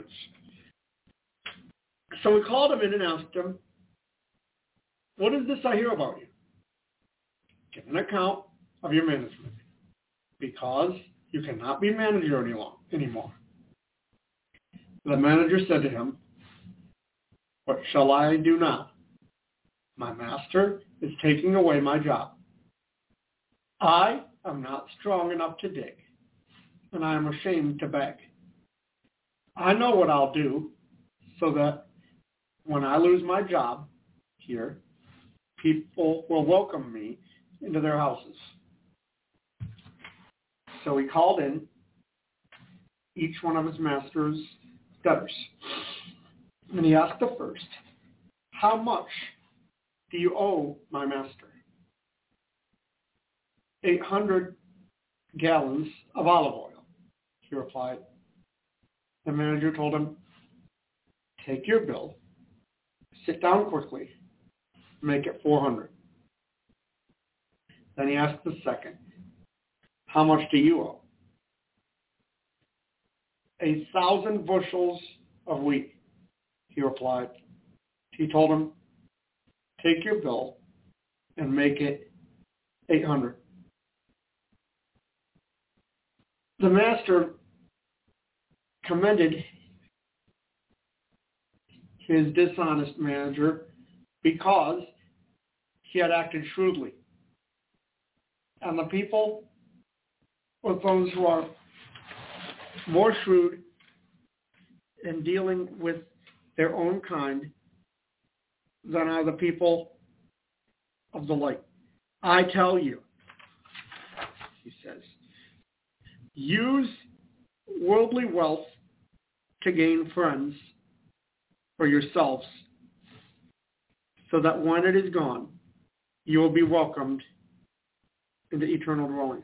So he called him in and asked him, "What is this I hear about you? Give an account of your management, because you cannot be manager anymore." The manager said to him, "What shall I do now? My master is taking away my job. I am not strong enough to dig, and I am ashamed to beg. I know what I'll do so that when I lose my job here, people will welcome me into their houses. So he called in each one of his master's debtors. And he asked the first, how much do you owe my master? 800 gallons of olive oil, he replied. The manager told him, take your bill, sit down quickly, make it 400. Then he asked the second, how much do you owe? 1,000 bushels of wheat, he replied. He told him, take your bill and make it 800. The master commended his dishonest manager because he had acted shrewdly. And the people with those who are more shrewd in dealing with their own kind than are the people of the light. I tell you, he says, use worldly wealth to gain friends for yourselves, so that when it is gone, you will be welcomed into eternal dwellings.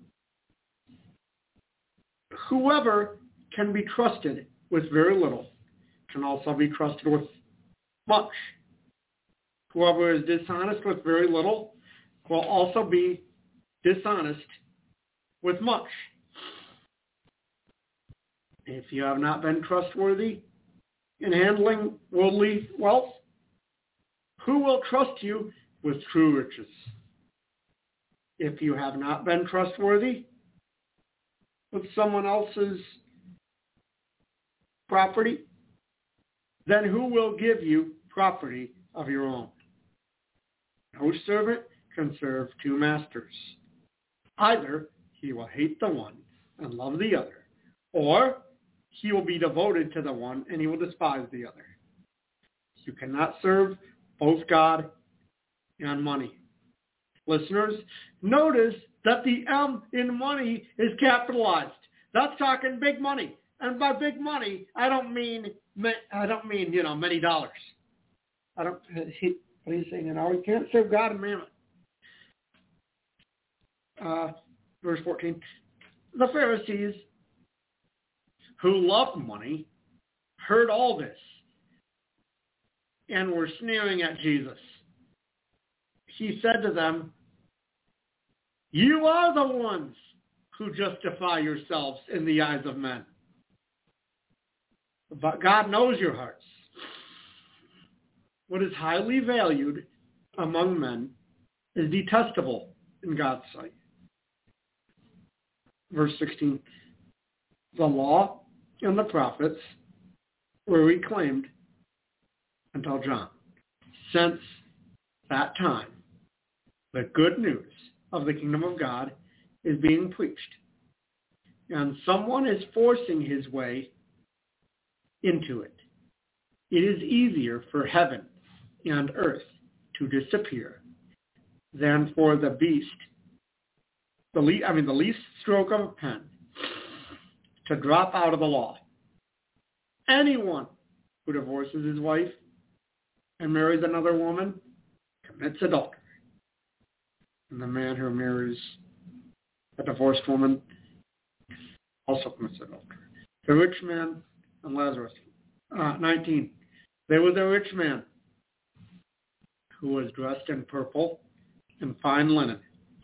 Whoever can be trusted with very little can also be trusted with much. Whoever is dishonest with very little will also be dishonest with much. If you have not been trustworthy in handling worldly wealth, who will trust you with true riches? If you have not been trustworthy with someone else's property, then who will give you property of your own? No servant can serve two masters. Either he will hate the one and love the other, or he will be devoted to the one and he will despise the other. You cannot serve both God and money. Listeners, notice that the M in money is capitalized. That's talking big money. And by big money, I don't mean many dollars. What are you saying now? We can't serve God and mammon. Verse 14. The Pharisees, who loved money, heard all this and were sneering at Jesus. He said to them, you are the ones who justify yourselves in the eyes of men. But God knows your hearts. What is highly valued among men is detestable in God's sight. Verse 16. The law and the prophets were reclaimed until John. Since that time, the good news of the kingdom of God is being preached, and someone is forcing his way into it. It is easier for heaven and earth to disappear than for the least stroke of a pen to drop out of the law. Anyone who divorces his wife and marries another woman commits adultery. And the man who marries a divorced woman also commits adultery. The rich man and Lazarus. 19. There was a rich man who was dressed in purple and fine linen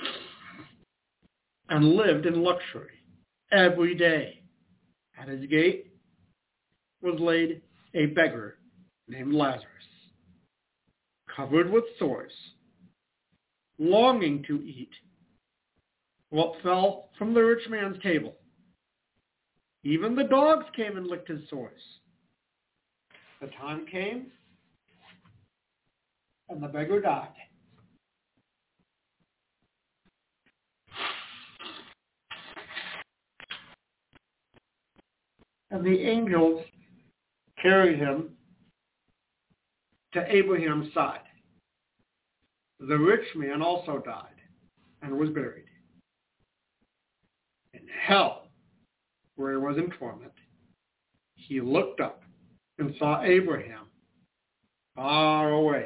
and lived in luxury every day. At his gate was laid a beggar named Lazarus, covered with sores, longing to eat what fell from the rich man's table. Even the dogs came and licked his sores. The time came, and the beggar died. And the angels carried him to Abraham's side. the rich man also died and was buried. In hell, where he was in torment, he looked up and saw Abraham far away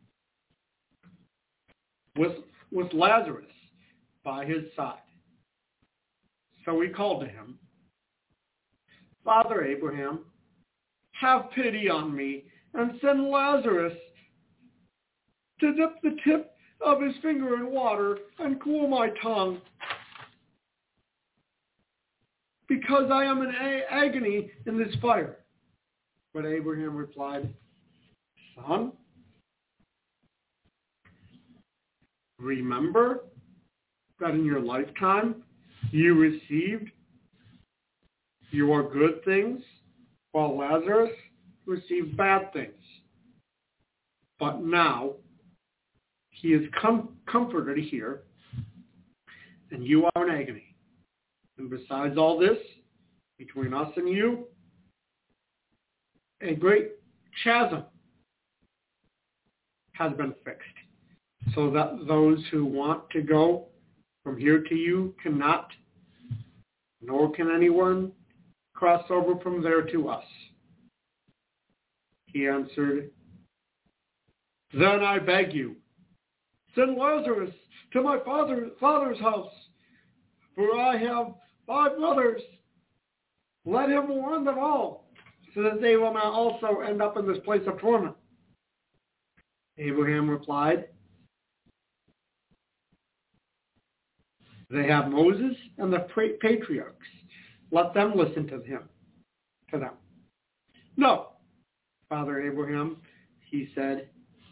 with Lazarus by his side. So he called to him, Father Abraham, have pity on me and send Lazarus to dip the tip of his finger in water and cool my tongue, because I am in agony in this fire. But Abraham replied, Son, remember that in your lifetime you received your good things, while Lazarus received bad things. But now he is comforted here, and you are in agony. And besides all this, between us and you, a great chasm has been fixed, so that those who want to go from here to you cannot, nor can anyone cross over from there to us. He answered, Then I beg you, send Lazarus to my father's house, for I have 5 brothers. Let him warn them all, so that they will not also end up in this place of torment. Abraham replied, They have Moses and the patriarchs. Let them listen to them. No, Father Abraham, he said,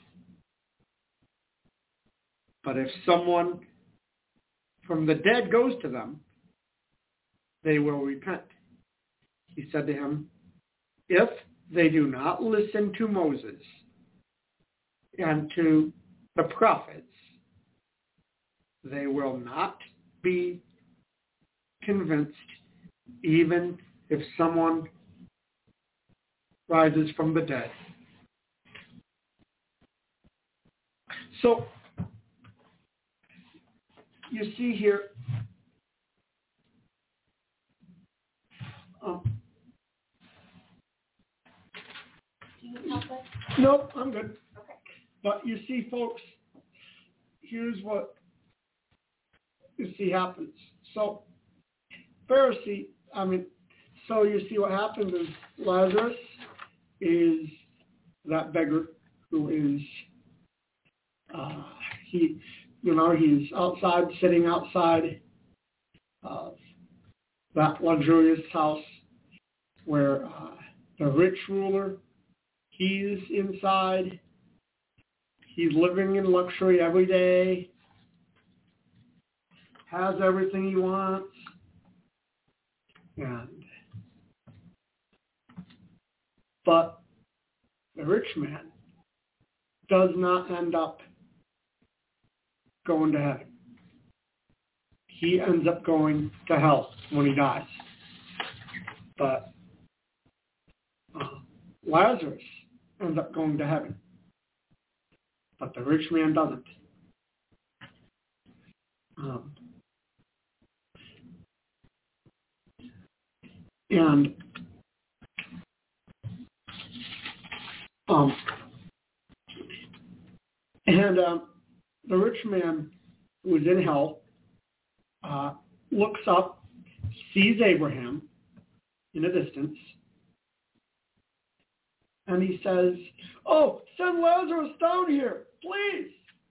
but if someone from the dead goes to them, they will repent. He said to him, if they do not listen to Moses and to the prophets, they will not be convinced, even if someone rises from the dead. So, you see here, Do you help us? Nope, I'm good. Okay. But you see, folks, here's what you see happens. So, so you see what happens is Lazarus is that beggar who is, he's outside, sitting outside of that luxurious house where the rich ruler, he's inside. He's living in luxury every day, has everything he wants, but the rich man does not end up going to heaven. He ends up going to hell when he dies. But Lazarus ends up going to heaven. But the rich man doesn't. The rich man who is in hell looks up, sees Abraham in a distance, and he says, "Oh, send Lazarus down here, please.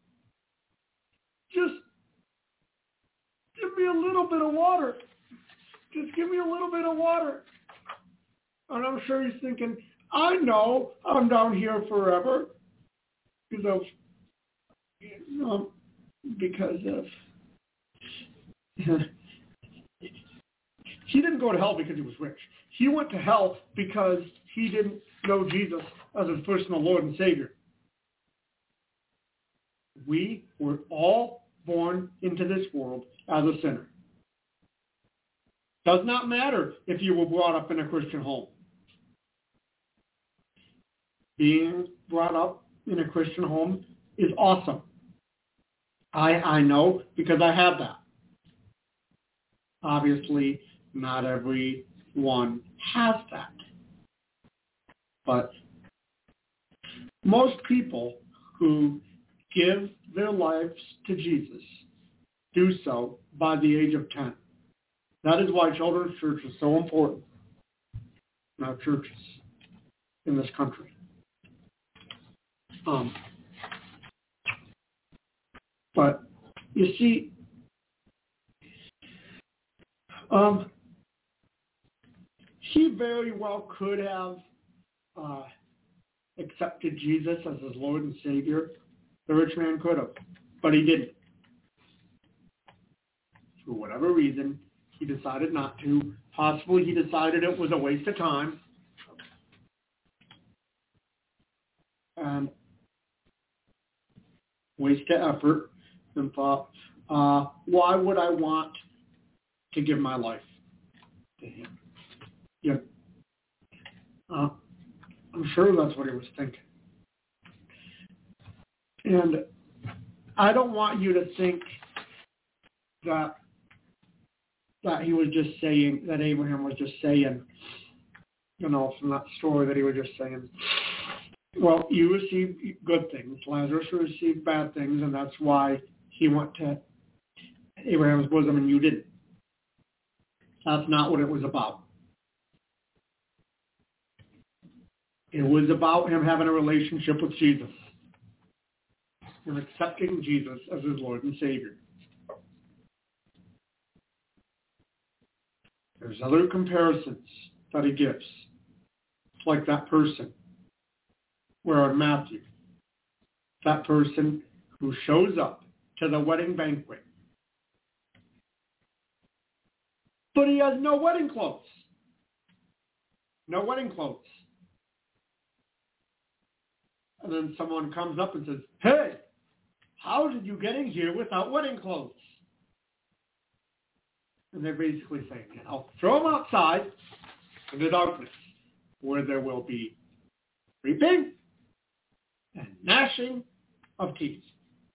Just give me a little bit of water. Just give me a little bit of water." And I'm sure he's thinking, I know I'm down here forever because he didn't go to hell because he was rich. He went to hell because he didn't know Jesus as his personal Lord and Savior. We were all born into this world as a sinner. Does not matter if you were brought up in a Christian home. Being brought up in a Christian home is awesome. I know because I have that. Obviously, not everyone has that. But most people who give their lives to Jesus do so by the age of 10. That is why children's church is so important in our churches in this country. But you see, he very well could have accepted Jesus as his Lord and Savior. The rich man could have, but he didn't. For whatever reason, he decided not to. Possibly he decided it was a waste of time. And waste of effort, and thought, why would I want to give my life to him? Yeah. I'm sure that's what he was thinking. And I don't want you to think that he was just saying, that Abraham was just saying, from that story that he was just saying, well, you received good things. Lazarus received bad things, and that's why he went to Abraham's bosom and you didn't. That's not what it was about. It was about him having a relationship with Jesus and accepting Jesus as his Lord and Savior. There's other comparisons that he gives, like that person, where in Matthew, that person who shows up to the wedding banquet, but he has no wedding clothes. No wedding clothes. And then someone comes up and says, hey, how did you get in here without wedding clothes? And they're basically saying, throw them outside in the darkness where there will be weeping and gnashing of teeth.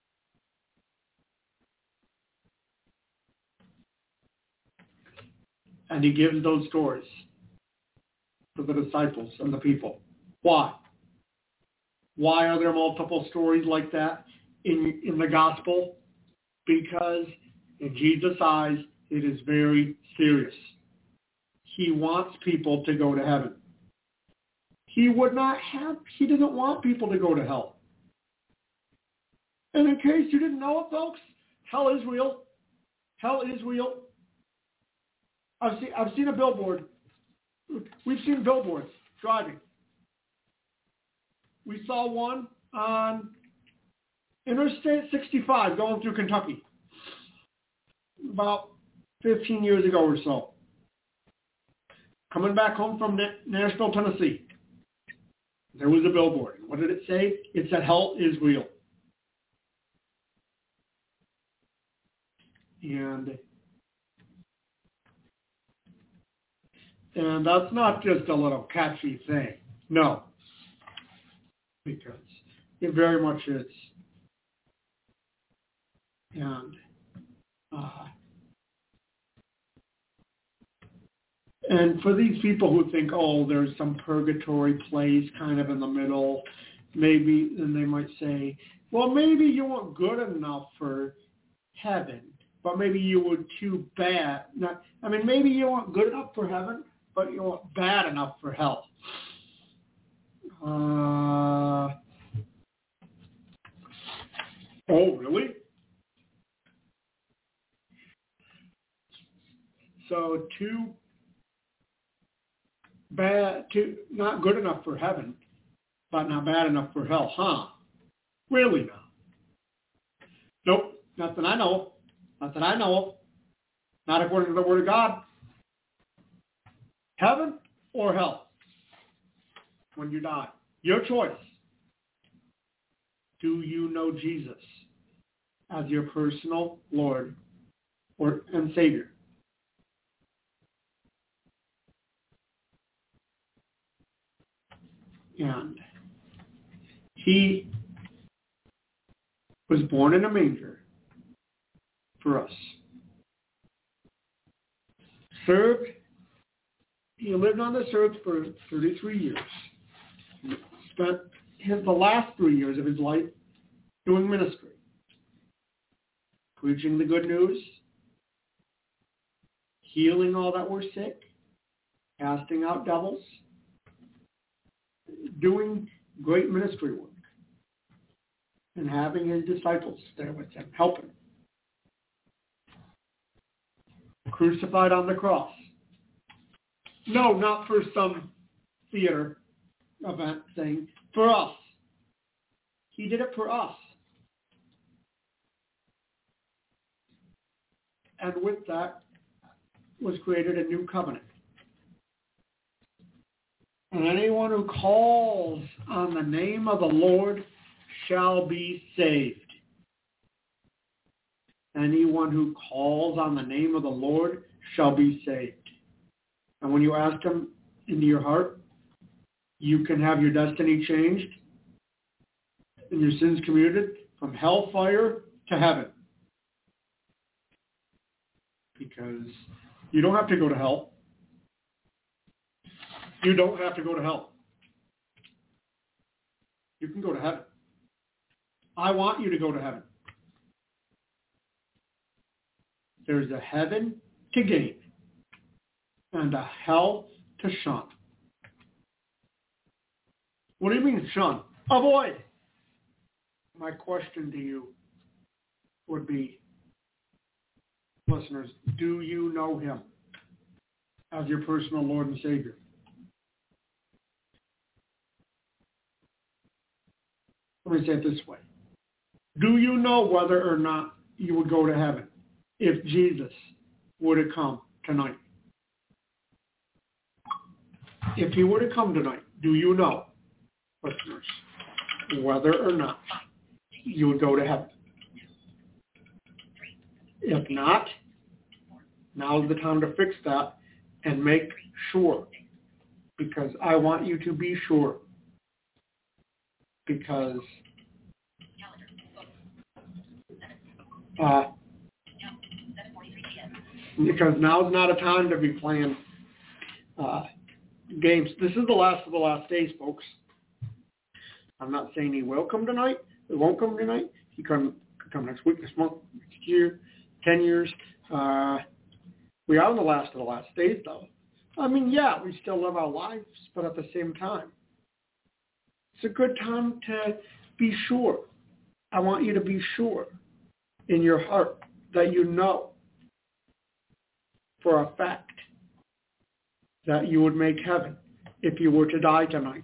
And he gives those stories to the disciples and the people. Why? Why are there multiple stories like that in the gospel? Because in Jesus' eyes, it is very serious. He wants people to go to heaven. He doesn't want people to go to hell. And in case you didn't know it, folks, hell is real. Hell is real. I've seen a billboard. We've seen billboards driving. We saw one on Interstate 65 going through Kentucky about 15 years ago or so. Coming back home from Nashville, Tennessee, there was a billboard. What did it say? It said, hell is real. And that's not just a little catchy thing. No. Because it very much is. And for these people who think, there's some purgatory place kind of in the middle, maybe, then they might say, well, maybe you weren't good enough for heaven, but maybe you were too bad. Maybe you weren't good enough for heaven, but you weren't bad enough for hell. Oh, really? So not good enough for heaven, but not bad enough for hell, huh? Really now? Nope, not that I know. Not that I know of. Not according to the Word of God. Heaven or hell when you die. Your choice. Do you know Jesus as your personal Lord and Savior? And he was born in a manger for us. He lived on this earth for 33 years. He spent the last 3 years of his life doing ministry, preaching the good news, healing all that were sick, casting out devils, doing great ministry work, and having his disciples there with him, helping him. Crucified on the cross. No, not for some theater event thing. For us. He did it for us. And with that was created a new covenant. And anyone who calls on the name of the Lord shall be saved. Anyone who calls on the name of the Lord shall be saved. And when you ask him into your heart, you can have your destiny changed and your sins commuted from hellfire to heaven. Because you don't have to go to hell. You don't have to go to hell. You can go to heaven. I want you to go to heaven. There's a heaven to gain and a hell to shun. What do you mean shun? Avoid. My question to you would be, listeners, do you know him as your personal Lord and Savior? Let me say it this way. Do you know whether or not you would go to heaven if Jesus were to come tonight? If he were to come tonight, do you know, listeners, whether or not you would go to heaven? If not, now's the time to fix that and make sure, because I want you to be sure. Because now's not a time to be playing games. This is the last of the last days, folks. I'm not saying he will come tonight. It won't come tonight. He could come next week, this month, next year, 10 years. We are in the last of the last days, though. I mean, yeah, we still live our lives, but at the same time, it's a good time to be sure. I want you to be sure in your heart that you know for a fact that you would make heaven if you were to die tonight.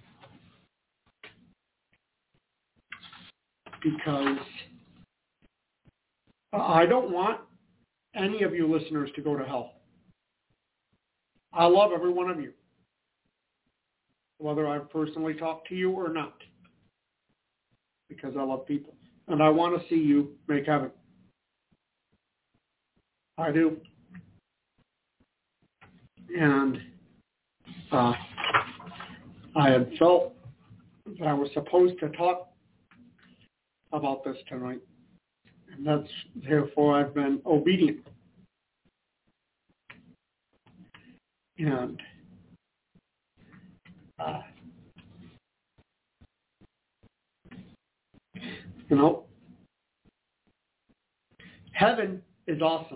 Because I don't want any of you listeners to go to hell. I love every one of you, whether I've personally talked to you or not, because I love people. And I want to see you make heaven. I do. And I had felt that I was supposed to talk about this tonight. And that's, therefore, I've been obedient. And heaven is awesome.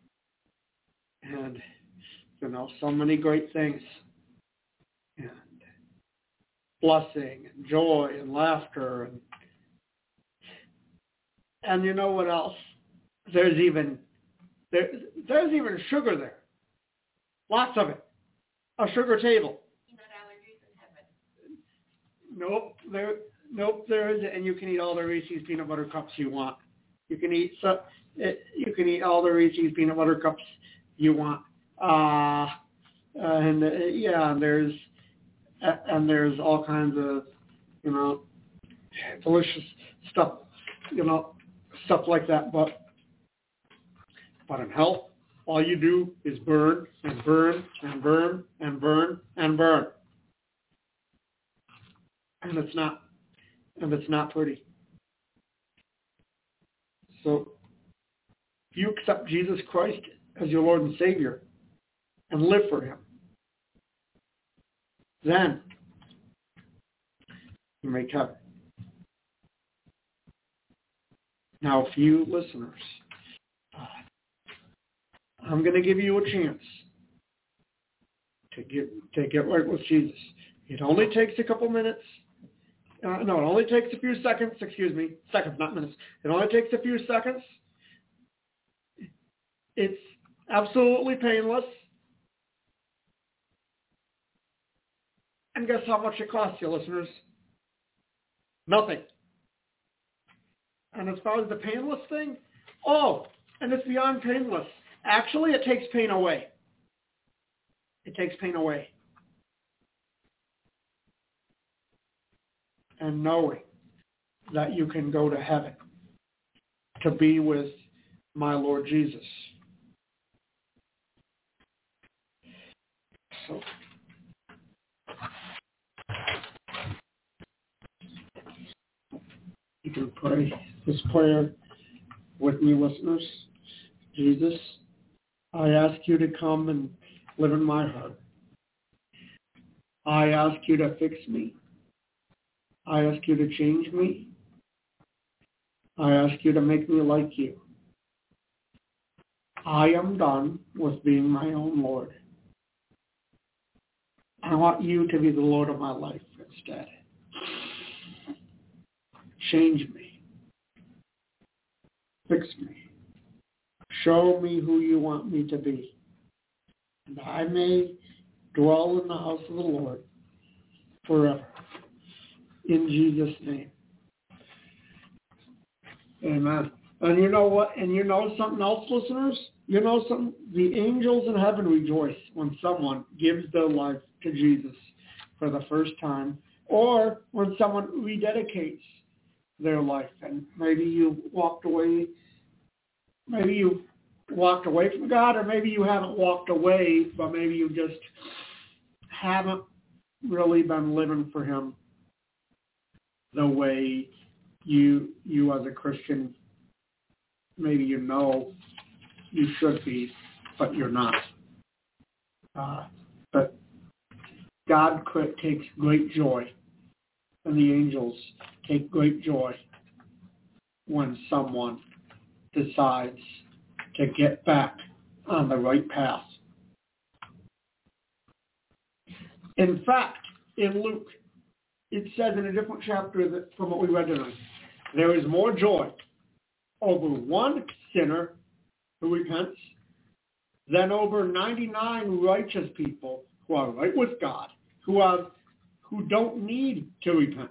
And, so many great things. And blessing and joy and laughter. And you know what else? There's even sugar there. Lots of it. A sugar table. Peanut allergies in heaven. Nope, there isn't, and you can eat all the Reese's peanut butter cups you want. You can eat all the Reese's peanut butter cups you want. There's all kinds of, delicious stuff, stuff like that. But in hell, all you do is burn and burn and burn and burn and burn. And it's not pretty. So you accept Jesus Christ as your Lord and Savior and live for him, then you make heaven. Now, a few listeners, I'm going to give you a chance to get right with Jesus. It only takes a couple minutes. It only takes a few seconds. Seconds, not minutes. It only takes a few seconds. It's absolutely painless. And guess how much it costs you, listeners? Nothing. And as far as the painless thing, and it's beyond painless. Actually, it takes pain away. It takes pain away. And knowing that you can go to heaven to be with my Lord Jesus. So, you can pray this prayer with me, listeners. Jesus, I ask you to come and live in my heart. I ask you to fix me. I ask you to change me. I ask you to make me like you. I am done with being my own Lord. I want you to be the Lord of my life instead. Change me. Fix me. Show me who you want me to be. And I may dwell in the house of the Lord forever. In Jesus' name. Amen. And you know what? And you know something else, listeners? You know something? The angels in heaven rejoice when someone gives their life to Jesus for the first time, or when someone rededicates their life. And maybe you walked away from God, or maybe you haven't walked away, but maybe you just haven't really been living for him the way you as a Christian, maybe you know you should be, but you're not. But God takes great joy, and the angels take great joy when someone decides to get back on the right path. In fact, in Luke, it says in a different chapter from what we read tonight, there is more joy over one sinner who repents than over 99 righteous people who are right with God, who don't need to repent.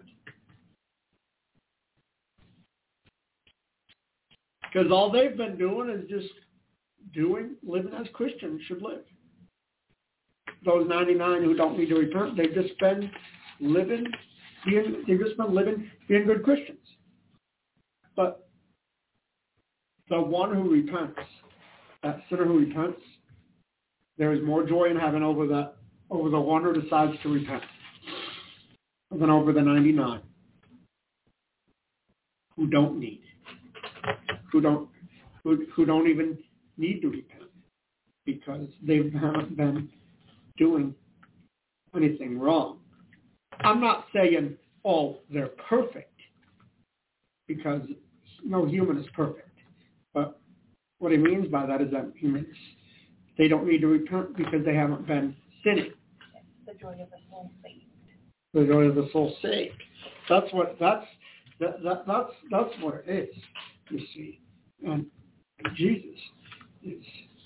Because all they've been doing is just living as Christians should live. Those 99 who don't need to repent, they've just been being good Christians. But the one who repents, that sinner who repents, there is more joy in heaven over the one who decides to repent than over the 99 who don't even need to repent because they haven't been doing anything wrong. I'm not saying, they're perfect, because no human is perfect. But what he means by that is that humans, they don't need to repent because they haven't been sinning. The joy of the soul saved. The joy of the soul saved. That's what it is, you see. And Jesus is,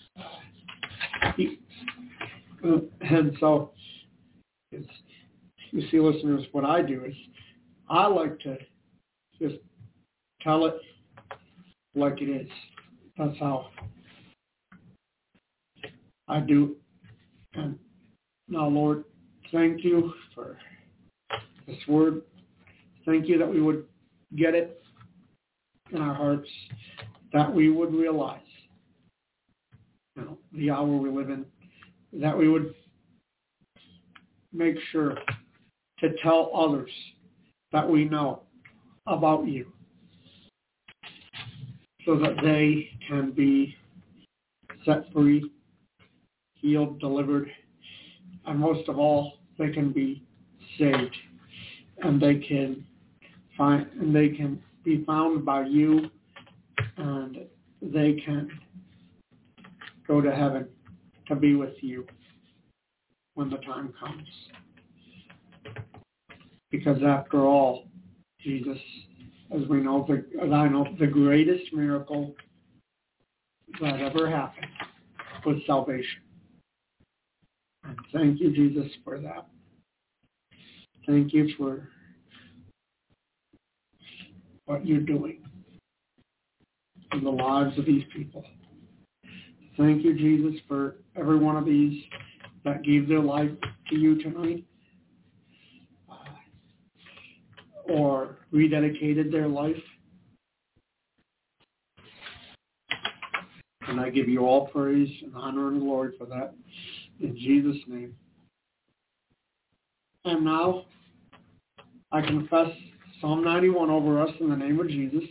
and so it's, you see, listeners, what I do is I like to just tell it like it is. That's how I do. And now, Lord, thank you for this word. Thank you that we would get it in our hearts, that we would realize, the hour we live in, that we would make sure to tell others that we know about you, so that they can be set free, healed, delivered, and most of all, they can be saved, and they can be found by you, and they can go to heaven to be with you when the time comes. Because after all, Jesus, as I know, the greatest miracle that ever happened was salvation. And thank you, Jesus, for that. Thank you for what you're doing in the lives of these people. Thank you, Jesus, for every one of these that gave their life to you tonight or rededicated their life. And I give you all praise and honor and glory for that in Jesus' name. And now I confess Psalm 91 over us in the name of Jesus.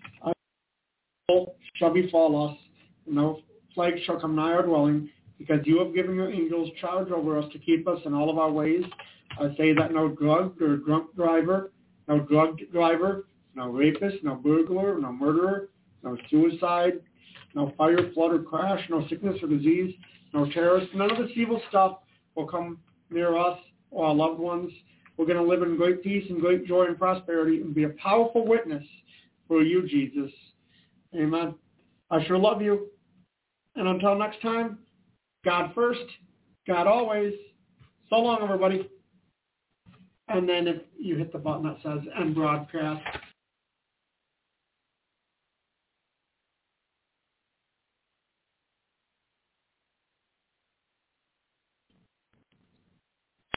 Shall befall us, no plague shall come nigh our dwelling, because you have given your angels charge over us to keep us in all of our ways. I say that no drug or drunk driver, no drug driver, no rapist, no burglar, no murderer, no suicide, no fire, flood, or crash, no sickness or disease, no terrorist, none of this evil stuff will come near us or our loved ones. We're going to live in great peace and great joy and prosperity and be a powerful witness for you, Jesus. Amen. I sure love you. And until next time, God first, God always. So long, everybody. And then if you hit the button that says end broadcast,